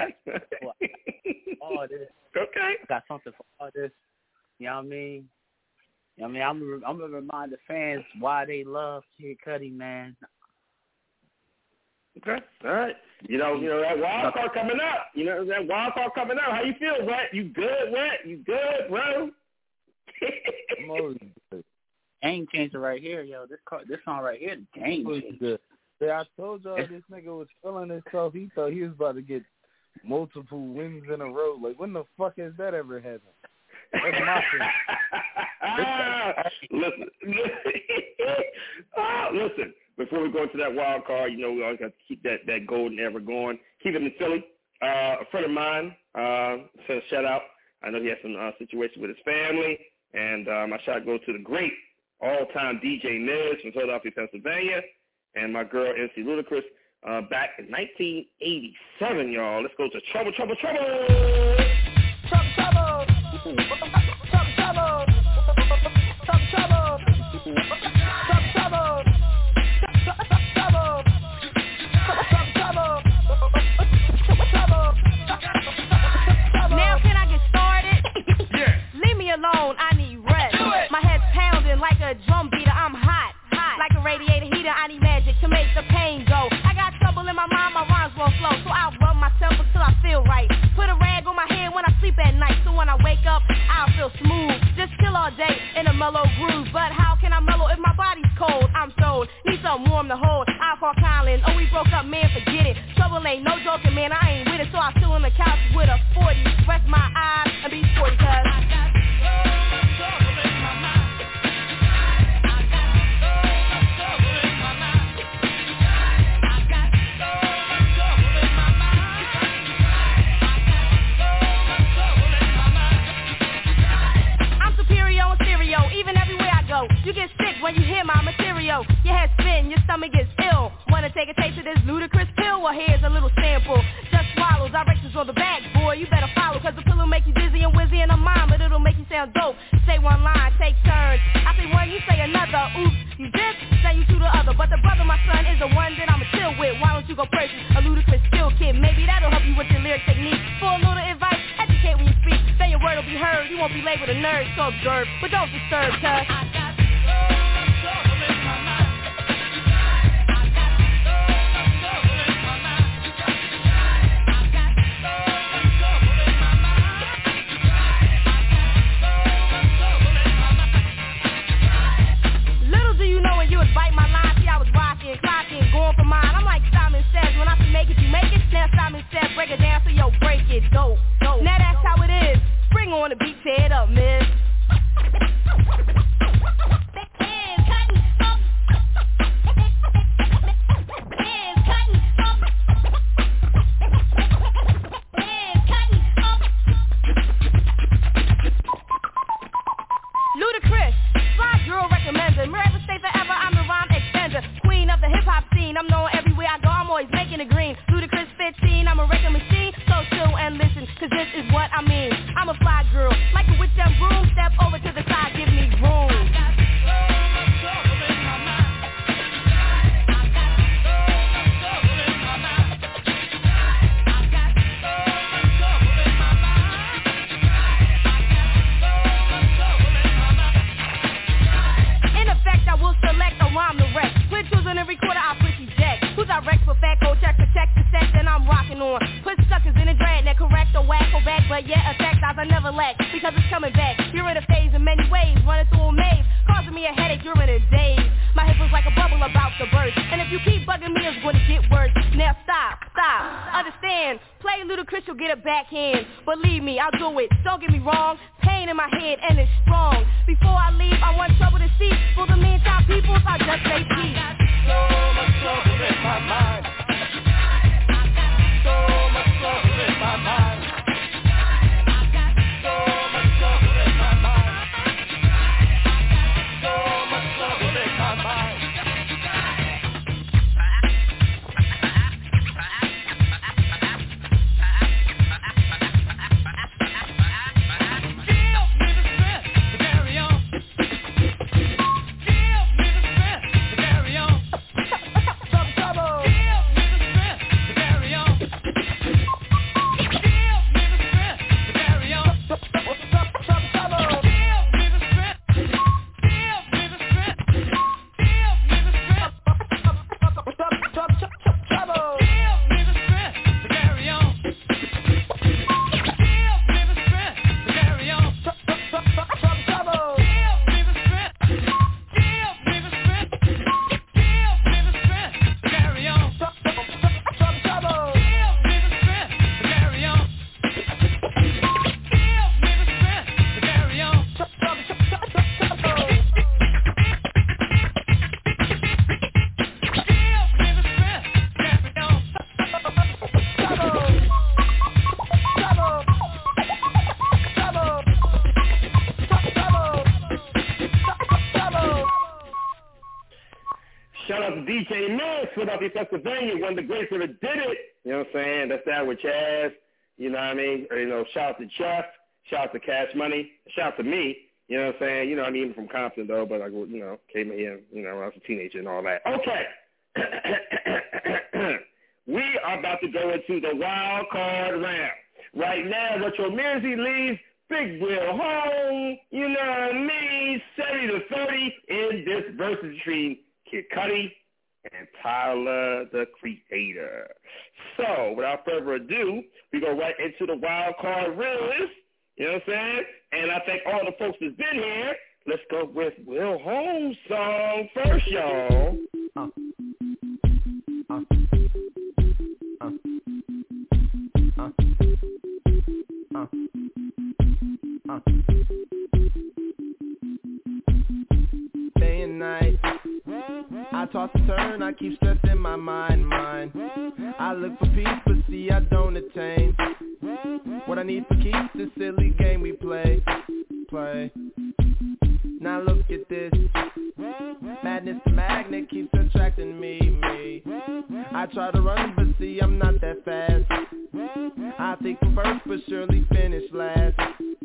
all this. Okay. I got something for all this. You know what I mean? I'm gonna remind the fans why they love Kid Cudi, man. Okay. All right. You know that wild card coming up. How you feel, Rhett? You good, Rhett? You good, bro? I'm always good. Game changer right here, yo. This song right here, game changer. Yeah, I told y'all this nigga was feeling himself. He thought he was about to get multiple wins in a row. Like, when the fuck has that ever happened? That's my thing. Listen. Before we go into that wild card, you know, we always got to keep that golden ever going. Keep it in Philly. A friend of mine sent a shout out. I know he has some situation with his family, and my shout goes to the great all-time DJ Miz from Philadelphia, Pennsylvania, and my girl MC Ludacris back in 1987, y'all. Let's go to Trouble, Trouble, Trouble. Trouble, trouble. Trouble, trouble. Trouble, trouble. Now can I get started? Yeah. Leave me alone, I need rest. My head's pounding like a drum beater, I'm hot. Like a radiator heater, I need magic to make the pain go. I got trouble in my mind, my rhymes won't flow, so I'll rub myself until I feel right. Put a rag on my head when I sleep at night, so when I wake up, I'll feel smooth. Just chill all day in a mellow groove, but how can I mellow if my body's cold? I'm sold, need something warm to hold. I'll call Colin, oh we broke up, man, forget it. Trouble ain't no joking, man, I ain't with it, so I chill on the couch with a 40. Rest my eyes and be sporty, cause I got trouble in my mind. Even everywhere I go, you get sick when you hear my material. Your head spin, your stomach gets ill. Wanna take a taste of this ludicrous pill? Well, here's a little sample. Just swallow, directions on the back, boy. You better follow, cause the pill will make you dizzy and wizzy in the mind, but it'll make you sound dope. Say one line, take turns. I say one, you say another. Oops, you this, then you to the other. But the brother, my son, is the one that I'ma chill with. Why don't you go purchase a ludicrous skill kit? Maybe that'll help you with your lyric technique. For a little advice, educate when you speak. Then your word will be heard. You won't be labeled a nerd, so observe, but don't disturb, cuz I got trouble in my mind. I got trouble in my mind. I got trouble in my mind. Little do you know when you was biting my line, see I was rocking, clocking, going for mine. I'm like Simon Says, when I say make it, you make it. Now Simon Says, break it down, so yo, break it, go. Now that's how it is. Bring on the beat, tear it up, miss. I mean, I'm a fly girl. Like a with them broom, step over to the side, give me room. Select a rhyme to wreck. Put tools in every quarter, I push eject. Who's direct for fat, go check the text, the set that I'm rocking on. Put suckers in a drag that correct or whack or back, but yeah, attack eyes I never lack, because it's coming back. You're in a phase in many ways, running through a maze, causing me a headache, you're in a daze. My hip was like a bubble about to burst, and if you keep bugging me, it's gonna get worse. Now stop, understand. Play Ludacris, you'll get a backhand. Believe me, I'll do it, don't get me wrong. Pain in my head and it's strong. Before I leave, I want trouble to see. For the meantime, people, I just say peace. So much trouble in my mind. So much trouble in my mind. So much trouble in my mind. So much trouble in my mind. Philadelphia, Pennsylvania, one of the greats ever did it. You know what I'm saying? That's that with Chaz. You know what I mean? Or, you know, shout out to Jeff. Shout out to Cash Money. Shout out to me. You know what I'm saying? You know, I mean, from Compton, though, but I, you know, came in, you know, when I was a teenager and all that. Okay. We are about to go into the wild card round. Right now, Retro Music leads Big Will home. You know what I mean? 70-30 in this versus between Kid Cudi and Tyler, the Creator. So, without further ado, we go right into the wild card realist. You know what I'm saying? And I think all the folks that's been here, let's go with Will Holmes' song first, y'all. Day and night, I toss and turn, I keep stressing my mind. I look for peace, but see I don't attain what I need for keeps, this silly game we play. Now look at this, madness the magnet keeps attracting me. I try to run, but see I'm not that fast. I think I'm first, but surely finish last.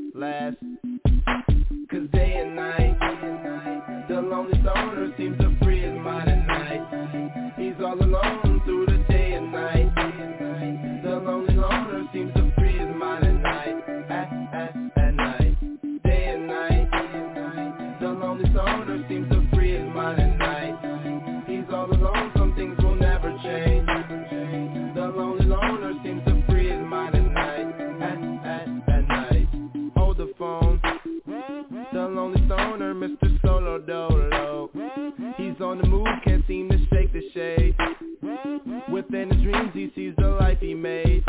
Cause day and night, the lonely stoner seems to free his mind at night. He's all alone through the day and night. The lonely loner seems to free his mind at night. At night, day and night. The lonely stoner seems to free his mind at night. He's all alone, some things will never change. The lonely loner seems to free his mind at night. At night, hold the phone. The lonely stoner, Mr. Solo Dolo. He's on the move, can't seem to shake the shade. Within his dreams he sees the life he made.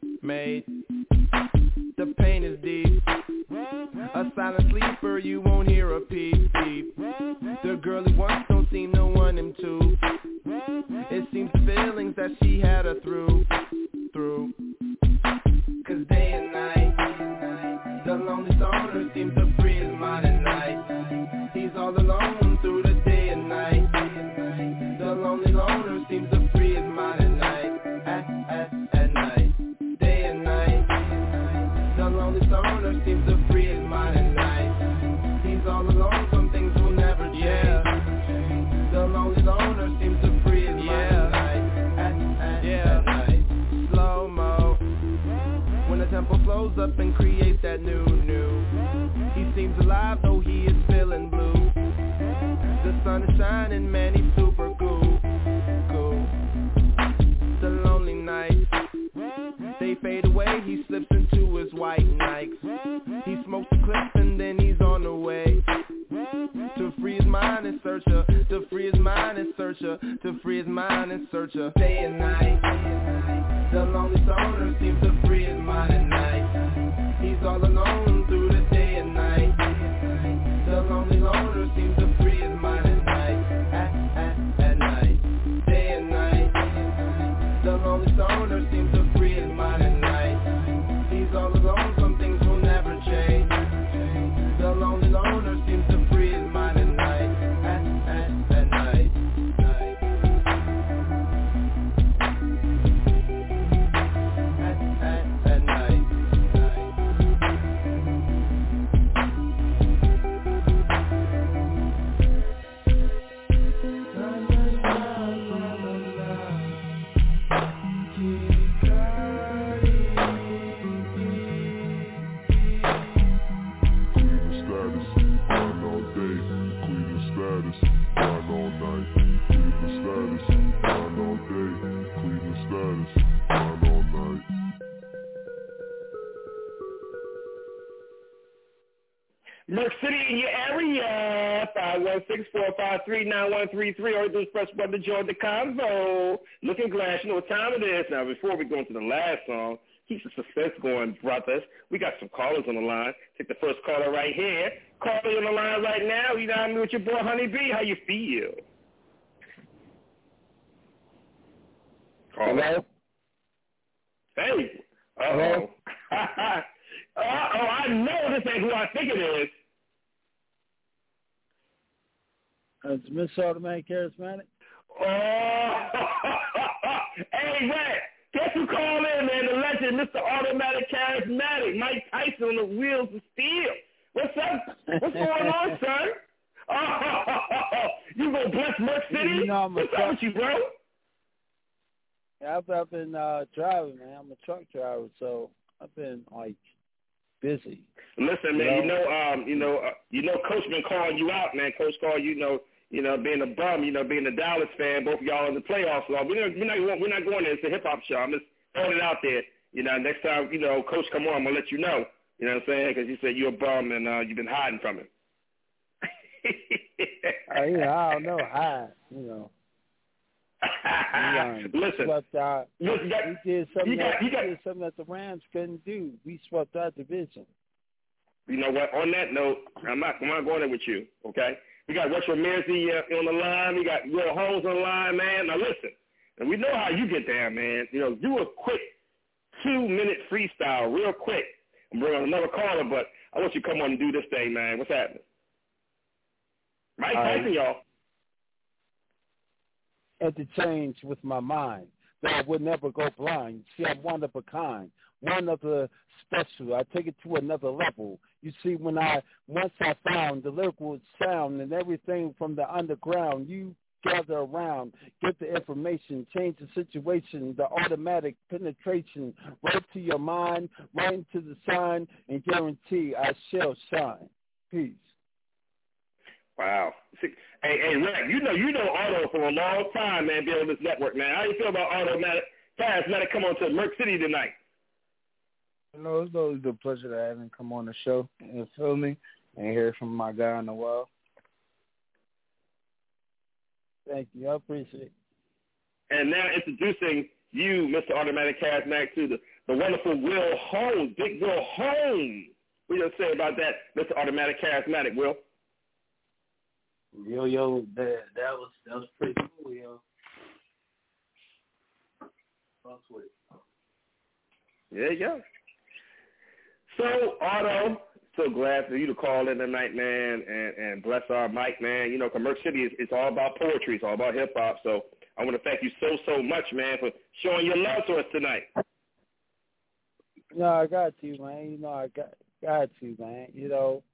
The pain is deep. A silent sleeper, you won't hear a peep. The girl he wants don't seem to want him to. It seems the feelings that she had her through. Cause day and night, the lonely stoner seems to free his mind at night. He's all alone through the day and night. The lonely loner seems to free his mind at night. At night, day and night. The lonely stoner seems to free his mind at night. He's all alone, some things will never change. The lonely loner seems to free his mind at night. At night. Slow-mo. When the tempo flows up and creates that new. He seems alive though he is feeling blue. The sun is shining, man, he's super cool. The lonely nights, they fade away, he slips into his white Nikes. He smokes a clip and then he's on the way. To free his mind and searcher, to free his mind and searcher, to free his mind and searcher. Day and night, the lonely stoner seems to free his mind at night. He's all alone through the day and night. The lonely loner seems to free his mind at night. At night, day and night. The lonely stoner seems to free his mind at night. He's all alone, some things will never change. The lonely loner seems to free his mind at night. At night. At night. Merc City in your area, 516-453-9133, or just press 1 to join the convo. Looking Glass, you know what time it is. Now, before we go into the last song, keep the suspense going, brothers. We got some callers on the line. Take the first caller right here. Caller on the line right now. You know what I mean, with your boy Honey B. How you feel? Hello? Hey. Uh-oh. I know this ain't who I think it is. It's Miss Automatic Charismatic. Oh, hey, Rat, guess who called in, man? The legend, Mr. Automatic Charismatic, Mike Tyson on the wheels of steel. What's up? What's going on, son? Oh, you gonna bless Merc City? You know, what's up with you, bro? Yeah, I've been driving, man. I'm a truck driver, so I've been like busy. Listen, man. You know, Coach been calling you out, man. Coach called you know, being a bum, being a Dallas fan. Both of y'all in the playoffs. So we're not going there. It's a hip hop show. I'm just throwing it out there. Next time, Coach come on, I'm gonna let you know. You know what I'm saying? Because you said you're a bum and you've been hiding from him. I don't know, Listen, swept out. We did something that the Rams couldn't do. We swept our division. You know what? On that note, I'm not going there with you, okay? We got Russell Mersey on the line. We got Will Holmes on the line, man. Now, listen, and we know how you get down, man. Do a quick 2-minute freestyle real quick and bring on another caller, but I want you to come on and do this thing, man. What's happening? Mike Tyson, y'all. And to change with my mind, that I would never go blind. See, I'm one of a kind, one of the special. I take it to another level. You see, once I found the lyrical sound and everything from the underground, you gather around, get the information, change the situation, the automatic penetration, right to your mind, right into the sign, and guarantee I shall shine. Peace. Wow. Hey, Rack, you know Auto for a long time, man, being on this network, man. How you feel about Automatic Charismatic come on to Merc City tonight? It's always a pleasure to have him come on the show. You feel me? And hear from my guy in the world. Thank you. I appreciate it. And now introducing you, Mr. Automatic Charismatic, to the wonderful Will Holmes, Big Will Holmes. What do you say about that, Mr. Automatic Charismatic, Will? Yo, that was pretty cool, yo. Yeah, you go. So, Otto, so glad for you to call in tonight, man, and bless our mic, man. Merc City is all about poetry. It's all about hip-hop. So I want to thank you so much, man, for showing your love to us tonight. No, I got you, man. You know, I got you, man. You know,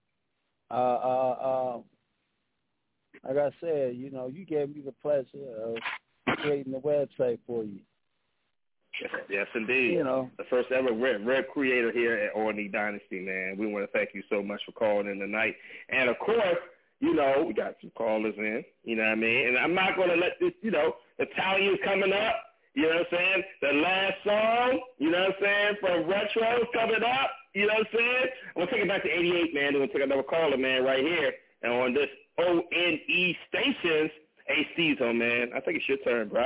like I said, you know, you gave me the pleasure of creating the website for you. Yes, indeed. You know, the first ever Red creator here on the Dynasty, man. We want to thank you so much for calling in tonight. And, of course, you know, we got some callers in, you know what I mean? And I'm not going to let this, you know, Italian's coming up, you know what I'm saying? The last song, you know what I'm saying, from Retro's coming up, you know what I'm saying? I'm going to take it back to 88, man. We're going to take another caller, man, right here. And on this ONE Stations, A-Season, man. I think it's your turn, bro.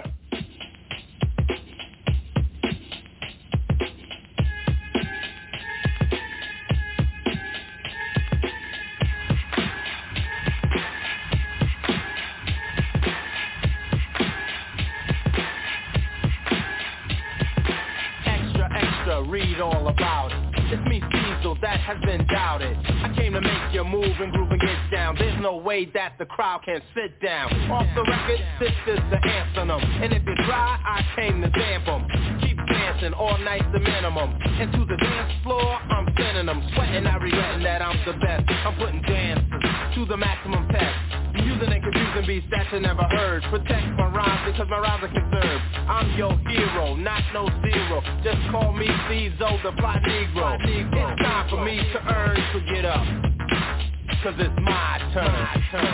Read all about it. It's me, Cecil, that has been doubted. I came to make you move and groove and get down. There's no way that the crowd can sit down. Off the record, this is the anthem. And if you try, I came to damp them. Keep dancing, all night's the minimum. And to the dance floor, I'm sending them. Sweating, I regretting that I'm the best. I'm putting dancers to the maximum test. Using and confusing beats that you never heard. Protect my rhymes because my rhymes are conserved. I'm your hero, not no zero. Just call me Cezo, the fly Negro. It's time for me to earn, so get up, cause it's my turn.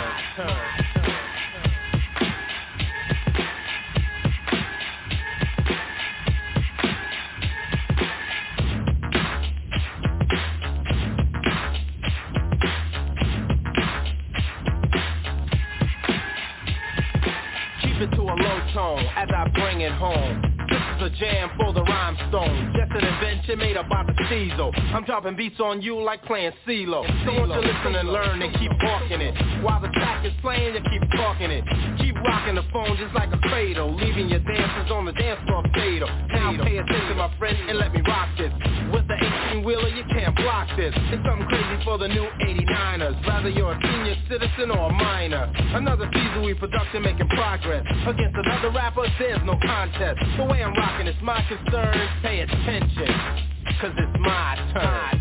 Keep it to a low tone as I bring it home. This is a jam for the rhymestone. Just an invention made up by the Cecil. I'm dropping beats on you like playing CeeLo. So won't you listen and learn and keep walking it. While the track is playing, you keep talking it. Keep rocking the phone just like a cradle, leaving your dancers on the dance floor fatal. Now pay attention, my friend, and let me rock this. With the 18-wheeler, you can't block this. It's something crazy for the new 89ers. Rather you're a senior citizen or a minor. Another Cecil production making progress. Against another rapper, there's no contest. The way I'm rocking is my concern. Pay attention, cause it's my turn.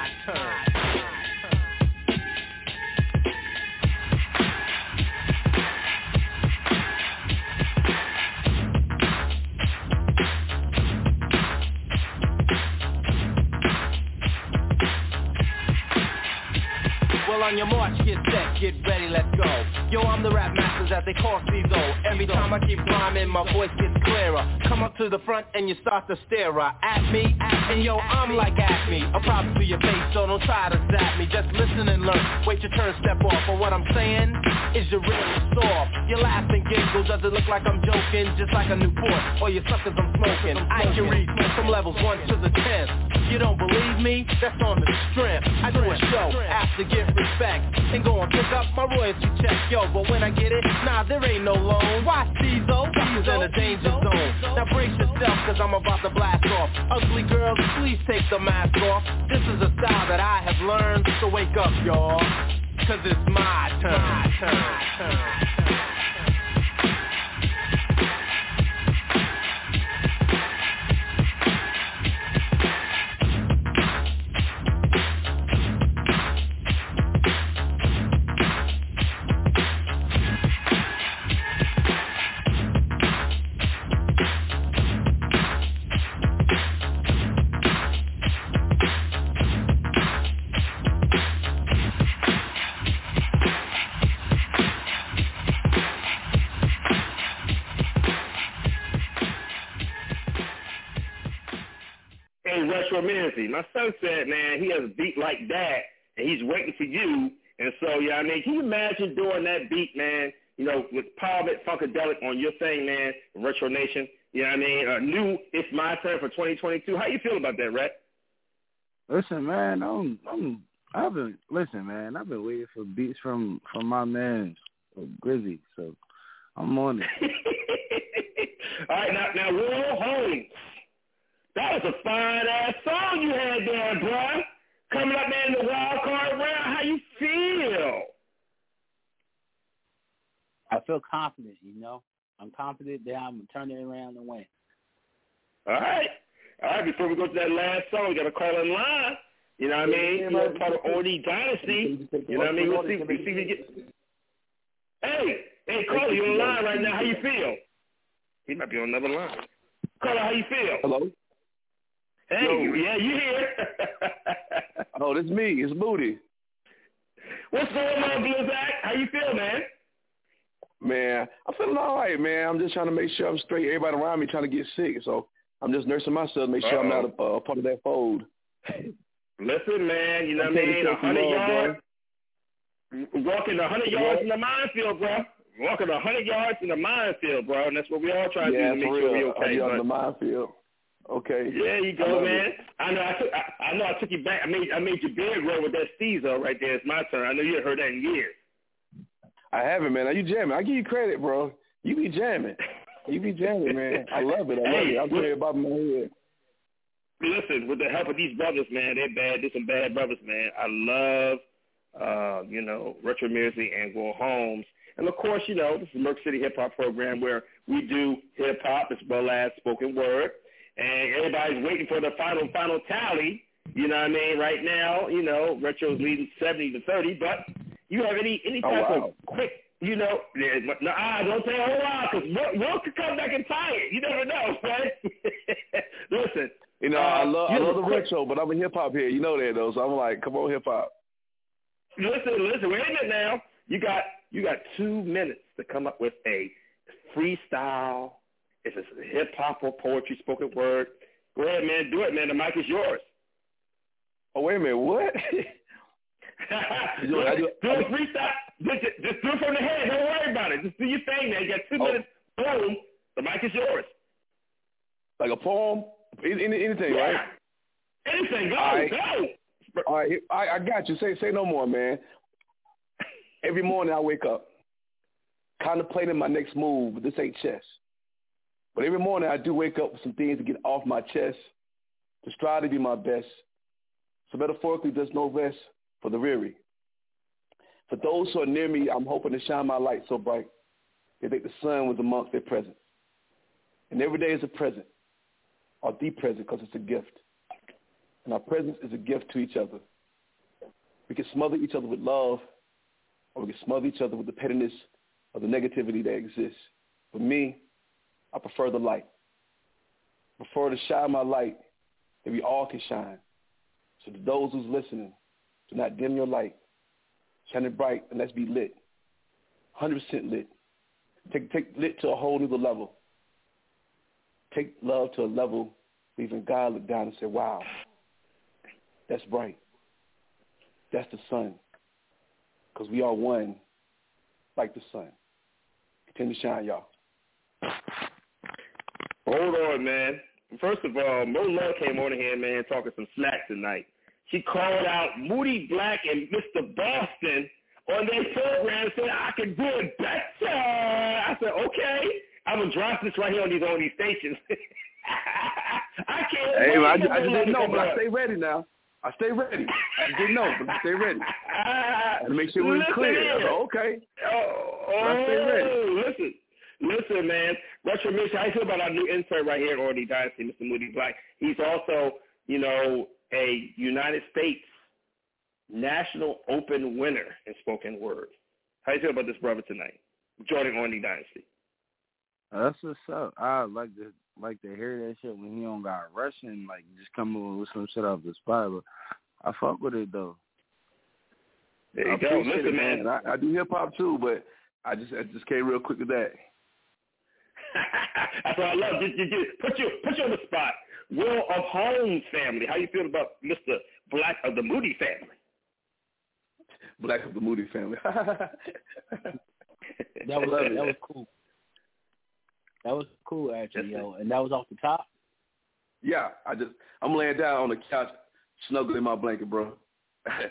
Well, on your march, get set, get ready, let's go. Yo, I'm the rap master that they call Cecil. Every time I keep rhyming, my voice gets clearer. Come up to the front and you start to stare at me. And yo, I'm like Acme. A problem to your face, so don't try to zap me. Just listen and learn. Wait your turn, step off. But what I'm saying is you're really soft. You laugh and giggle, does it look like I'm joking? Just like a Newport, or you suckers I'm smoking. I can read from levels 1 to the 10th. You don't believe me? That's on the strength. I do a show, after get respect, and go and pick up my royalty check. Yo, but when I get it, nah, there ain't no loan. Why Cecil? He's in a danger zone. Now brace yourself, cause I'm about to blast off. Ugly girls, please take the mask off. This is a style that I have learned, so wake up, y'all, cause it's my turn. My son said, man, he has a beat like that, and he's waiting for you. And so, yeah, I mean, can you imagine doing that beat, man, you know, with Parliament Funkadelic on your thing, man, Retro Nation? You know what I mean? New It's My Turn for 2022. How you feel about that, Rhett? Listen, man, I've been waiting for beats from my man Grizzy, so I'm on it. All right, now Will Holmes. That was a fine-ass song you had there, bro. Coming up, man, in the wild card round. How you feel? I feel confident, you know. I'm confident that I'm going to turn it around and win. All right. All right, before we go to that last song, we got to call in line. You know what I mean? You know, part of Orny Dynasty. You know what I mean? We'll see if we get. Hey, caller, you on line right now. How you feel? He might be on another line. Caller, how you feel? Hello? Hey, yeah, you here? Oh, this is me. It's Moody. What's going on, Blizzack? How you feel, man? Man, I'm feeling all right, man. I'm just trying to make sure I'm straight. Everybody around me trying to get sick, so I'm just nursing myself to make sure I'm not a part of that fold. Listen, man, you know what I mean? 100 yards. Walking 100 yards in the minefield, bro. Walking 100 yards in the minefield, bro, and that's what we all try to do to make sure we're okay. Yeah, in the minefield. Okay. There you go, man. I know I took you back. I made your beard grow with that Caesar right there. It's my turn. I know you haven't heard that in years. I haven't, man. Are you jamming? I give you credit, bro. You be jamming. You be jamming, man. I love it. I love it. I'm telling you about my head. Listen, with the help of these brothers, man, they're bad. They're some bad brothers, man. I love, Retro Music and Will Holmes. And, of course, you know, this is Merc City Hip Hop program where we do hip hop as well as spoken word. And everybody's waiting for the final tally. You know what I mean? Right now, you know, Retro's leading 70-30. But you have any type of quick, you know, don't say a whole lot because Will could come back and tie it. You never know, right? Listen. You know, I love the retro, but I'm a hip hop here. You know that though, so I'm like, come on, hip hop. Listen. Wait a minute now. You got 2 minutes to come up with a freestyle. If it's hip hop or poetry, spoken word, go ahead, man. Do it, man. The mic is yours. Oh, wait a minute. What? do a freestyle. Just do it from the head. Don't worry about it. Just do your thing, man. You got 2 minutes. Boom. The mic is yours. Like a poem? Anything, right? Anything. Go. All right. I got you. Say no more, man. Every morning I wake up contemplating my next move, but this ain't chess. But every morning I do wake up with some things to get off my chest, to strive to be my best. So metaphorically, there's no rest for the weary. For those who are near me, I'm hoping to shine my light so bright they think the sun was amongst their present. And every day is a present, or the present, because it's a gift. And our presence is a gift to each other. We can smother each other with love, or we can smother each other with the pettiness or the negativity that exists. For me, I prefer the light. I prefer to shine my light that we all can shine. So to those who's listening, do not dim your light. Shine it bright and let's be lit. 100% lit. Take lit to a whole new level. Take love to a level where even God looked down and said, wow, that's bright. That's the sun. Because we are one like the sun. Continue to shine, y'all. Hold on, man. First of all, Mo Love came on here, man, talking some smack tonight. She called out Moody Black and Mr. Boston on their program and said, I can do it better. I said, okay. I'm going to drop this right here on these stations. I can't Hey, I just didn't know, but I stay ready now. I stay ready. I didn't know, but I stay ready. I had to make sure it was clear. I said, okay. I stay ready. Listen, man. Retro Mission, how you feel about our new insert right here at Orny Dynasty, Mr. Moody Black? He's also, you know, a United States National Open winner in spoken word. How you feel about this brother tonight? Joining Orny Dynasty. That's what's up. I like to hear that shit when he don't got rushing, like just come over with some shit off the spot. But I fuck with it though. There you go. Listen, man. I do hip hop too, but I just came real quick with that. That's what I love. Just put you on the spot. Will of Holmes family. How you feel about Mr. Black of the Moody family? Black of the Moody family. That was cool. That was cool, actually, yo. And that was off the top? Yeah, I'm laying down on the couch, snuggling in my blanket, bro. I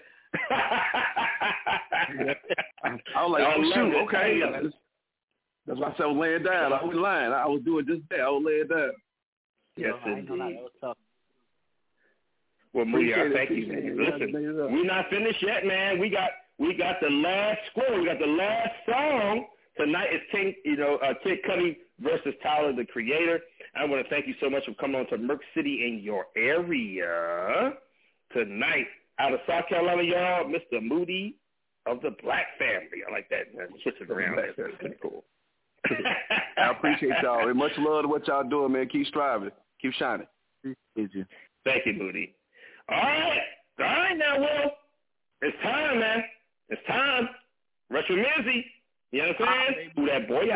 was like, oh, shoot, okay. That's why I said I was laying down. I wasn't lying. I was doing just that. I was laying down. Yes, indeed. That was tough. Well, Moody, I thank you, man. Listen, we're not finished yet, man. We got the last score. We got the last song. Tonight is Kid Cudi versus Tyler, the Creator. I want to thank you so much for coming on to Merc City in your area tonight. Out of South Carolina, y'all, Mr. Moody of the Black Family. I like that. Man. Switch it around. That's pretty cool. I appreciate y'all. Much love to what y'all doing, man. Keep striving. Keep shining. Appreciate you. Thank you, Moody. All right now, Will. It's time, man. It's time. Retro Music. You understand? Who that boy?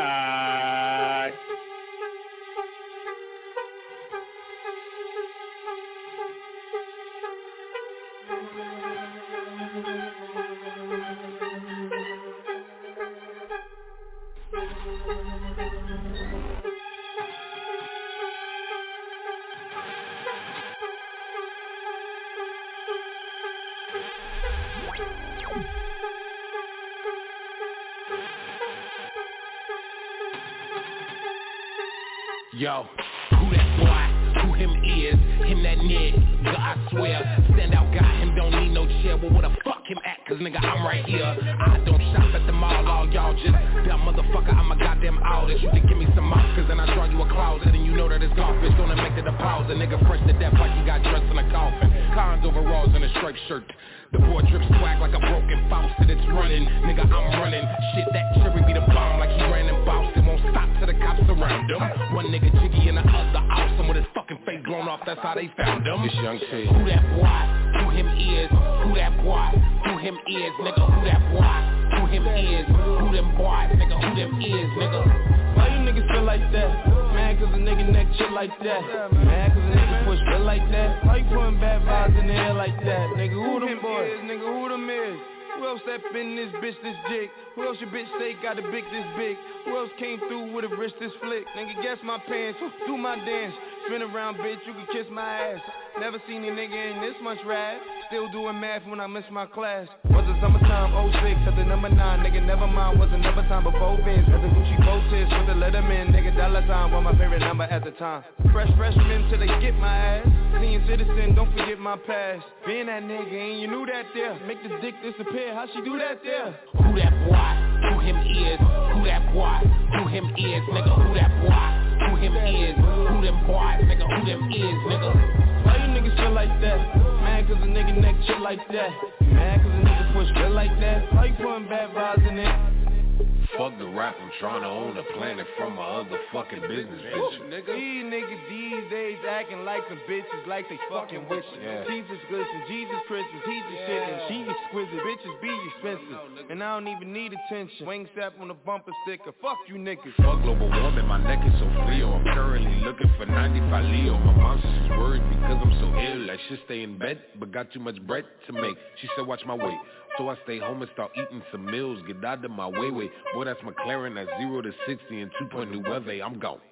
Yo, who that boy, who him is, him that nigga, I swear. Stand out guy, him don't need no chair, well where the fuck him at, cause nigga I'm right here. I don't shop at the mall, all y'all just dumb motherfucker, I'm a goddamn artist. You can give me some Oscars and I draw you a closet, and you know that it's garbage, gonna make the deposit. Nigga fresh to death like he got dressed in a coffin. Cons overalls and a striped shirt. The boy drips swag like a broken faucet, it's running. Nigga, I'm running. Shit, that cherry be the bomb like he ran and bounced. It won't stop till the cops around him. One nigga jiggy and the other awesome with his fucking face blown off, that's how they found him. This young T. Who that boy? Who him is? Who that boy? Who him is? Nigga, who that boy? Who him is? Who them boys? Nigga, who them is? Nigga. Why you niggas feel like that? Man, cause a nigga neck shit like that. Man, cause a nigga push real like that. Why you putting bad vibes in the air like that? Nigga, who them boys? Nigga, who them is? Who else that been this bitch this jig? Who else your bitch say got a big this big? Who else came through with a wrist this flick? Nigga, guess my pants, do my dance. Spin around, bitch, you can kiss my ass. Never seen a nigga in this much rap. Still doing math when I miss my class. Was it summertime, 06, at the number 9. Nigga, never mind, was another time before Vince. At the Gucci Botis, with the Letterman. Nigga, dollar sign was my favorite number at the time. Freshman till they get my ass. Senior citizen, don't forget my past. Being that nigga, and you knew that there. Make the dick disappear, how she do that there? Who that boy? Who him is? Who that boy? Who him is? Nigga, who that boy? Who him is? Who them boys? Nigga, who them is? Nigga. Why you niggas feel like that? Man, cause a nigga neck shit like that. Man, cause a nigga push real like that. Why you putting bad vibes in it? Fuck the rap, I'm trying to own a planet from my other fucking business, bitch. These niggas these days acting like some bitches like they fucking witches. Yeah. Jesus glisten, Jesus Christmas, he's the shit and she exquisite. Bitches be expensive, and I don't even need attention. Wing sap on the bumper sticker, fuck you niggas. Fuck global warming, my neck is so frio. I'm currently looking for 95 Leo. My mom says she's worried because I'm so ill. Like should stay in bed, but got too much bread to make. She said watch my weight. So I stay home and start eating some meals. Get out of my way. Boy, that's McLaren. That's 0 to 60 in 2.2 weather. I'm gone.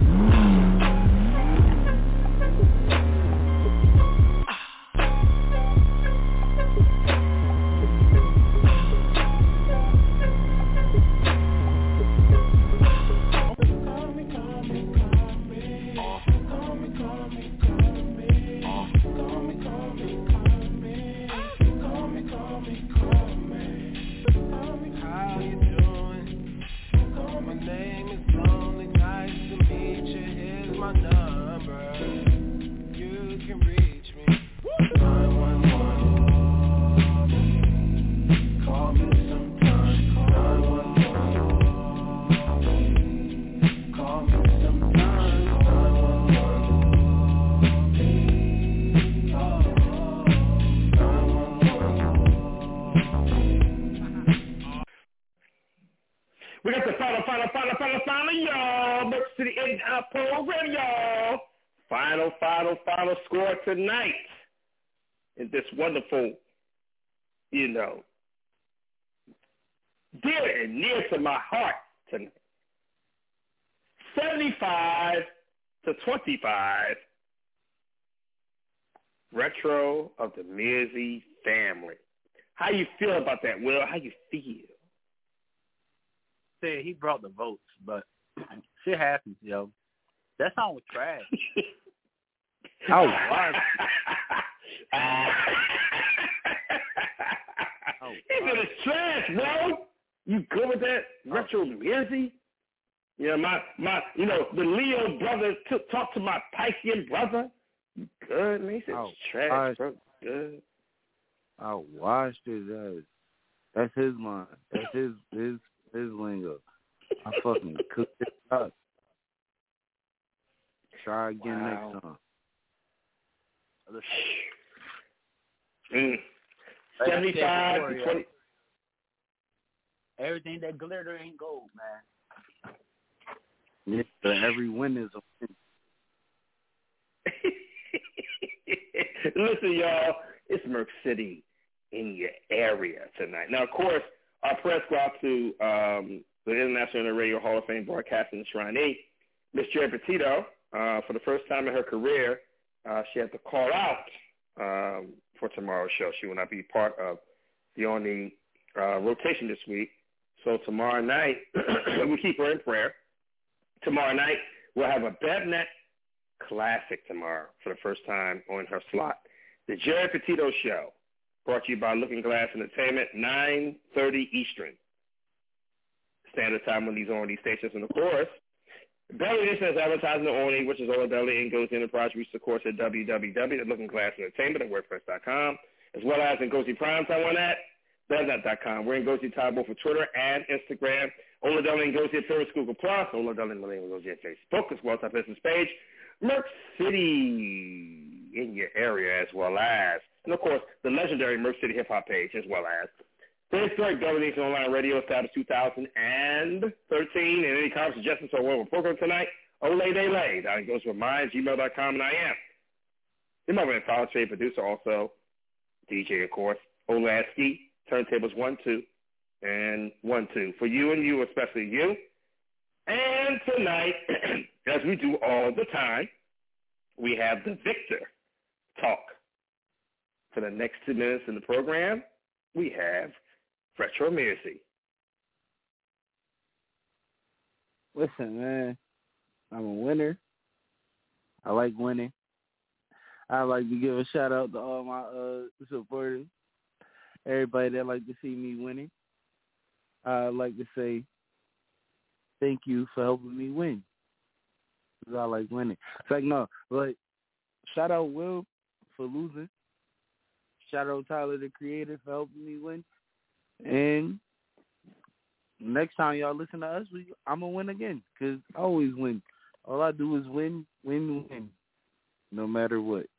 We got the final, y'all. Merc City in our program, y'all. Final score tonight. In this wonderful, dear and near to my heart tonight. 75 to 25. Retro of the Mearsy family. How you feel about that, Will? How you feel? Said he brought the votes, but shit happens, yo. That song was trash. Oh, he said it's trash, bro. You good with that? Retro Mearsy? Yeah, my the Leo brother talk to my Piscean brother. Good, man. He said trash, bro. Good. I watched it. That's his line. That's his lingo. I fucking cooked it up. Try again next time. 75 to 20. Everything that glitter ain't gold, man. Yeah, but every win is a win. Listen, y'all, it's Merc City in your area tonight. Now, of course, our press go out to the International Radio Hall of Fame Broadcasting Shrine Miss Jerry Petito. For the first time in her career, she had to call out for tomorrow's show. She will not be part of the only rotation this week. So tomorrow night, we keep her in prayer. Tomorrow night, we'll have a BevNet Classic tomorrow for the first time on her slot. The Jerry Petito Show, brought to you by Looking Glass Entertainment, 9:30 Eastern Standard Time when these on these stations. And, of course, Belly Edition has advertising only, which is all Belly and Ngozi Enterprise. Reach the course at www.lookingglassentertainment.wordpress.com, as well as Ngozi Primetime on that, BevNet.com. We're Ngozi Ty both for Twitter and Instagram. Ola Deli and Ngozi at Ferris Google Plus. Ola Deli and Ngozi at Facebook, as well as our business page. Merc City in your area, as well as, and of course, the legendary Merc City Hip Hop page, as well as Historic Domination Online Radio, established 2013. And any comments, suggestions, or what program tonight, Ole De Lay. That goes with mine, gmail.com, and I am. You're my man, Tyler Trade producer, also DJ, of course. Olasky, turntables 1, 2, and 1, 2. For you and you, especially you. And tonight, as we do all the time, we have the Victor Talk. For the next 2 minutes in the program, we have Retro Music. Listen, man, I'm a winner. I like winning. I'd like to give a shout out to all my supporters, everybody that like to see me winning. I'd like to say thank you for helping me win, because I like winning. It's like, no, but shout out Will for losing. Shout out Tyler, the creator, for helping me win. And next time y'all listen to us, I'm going to win again, because I always win. All I do is win, no matter what.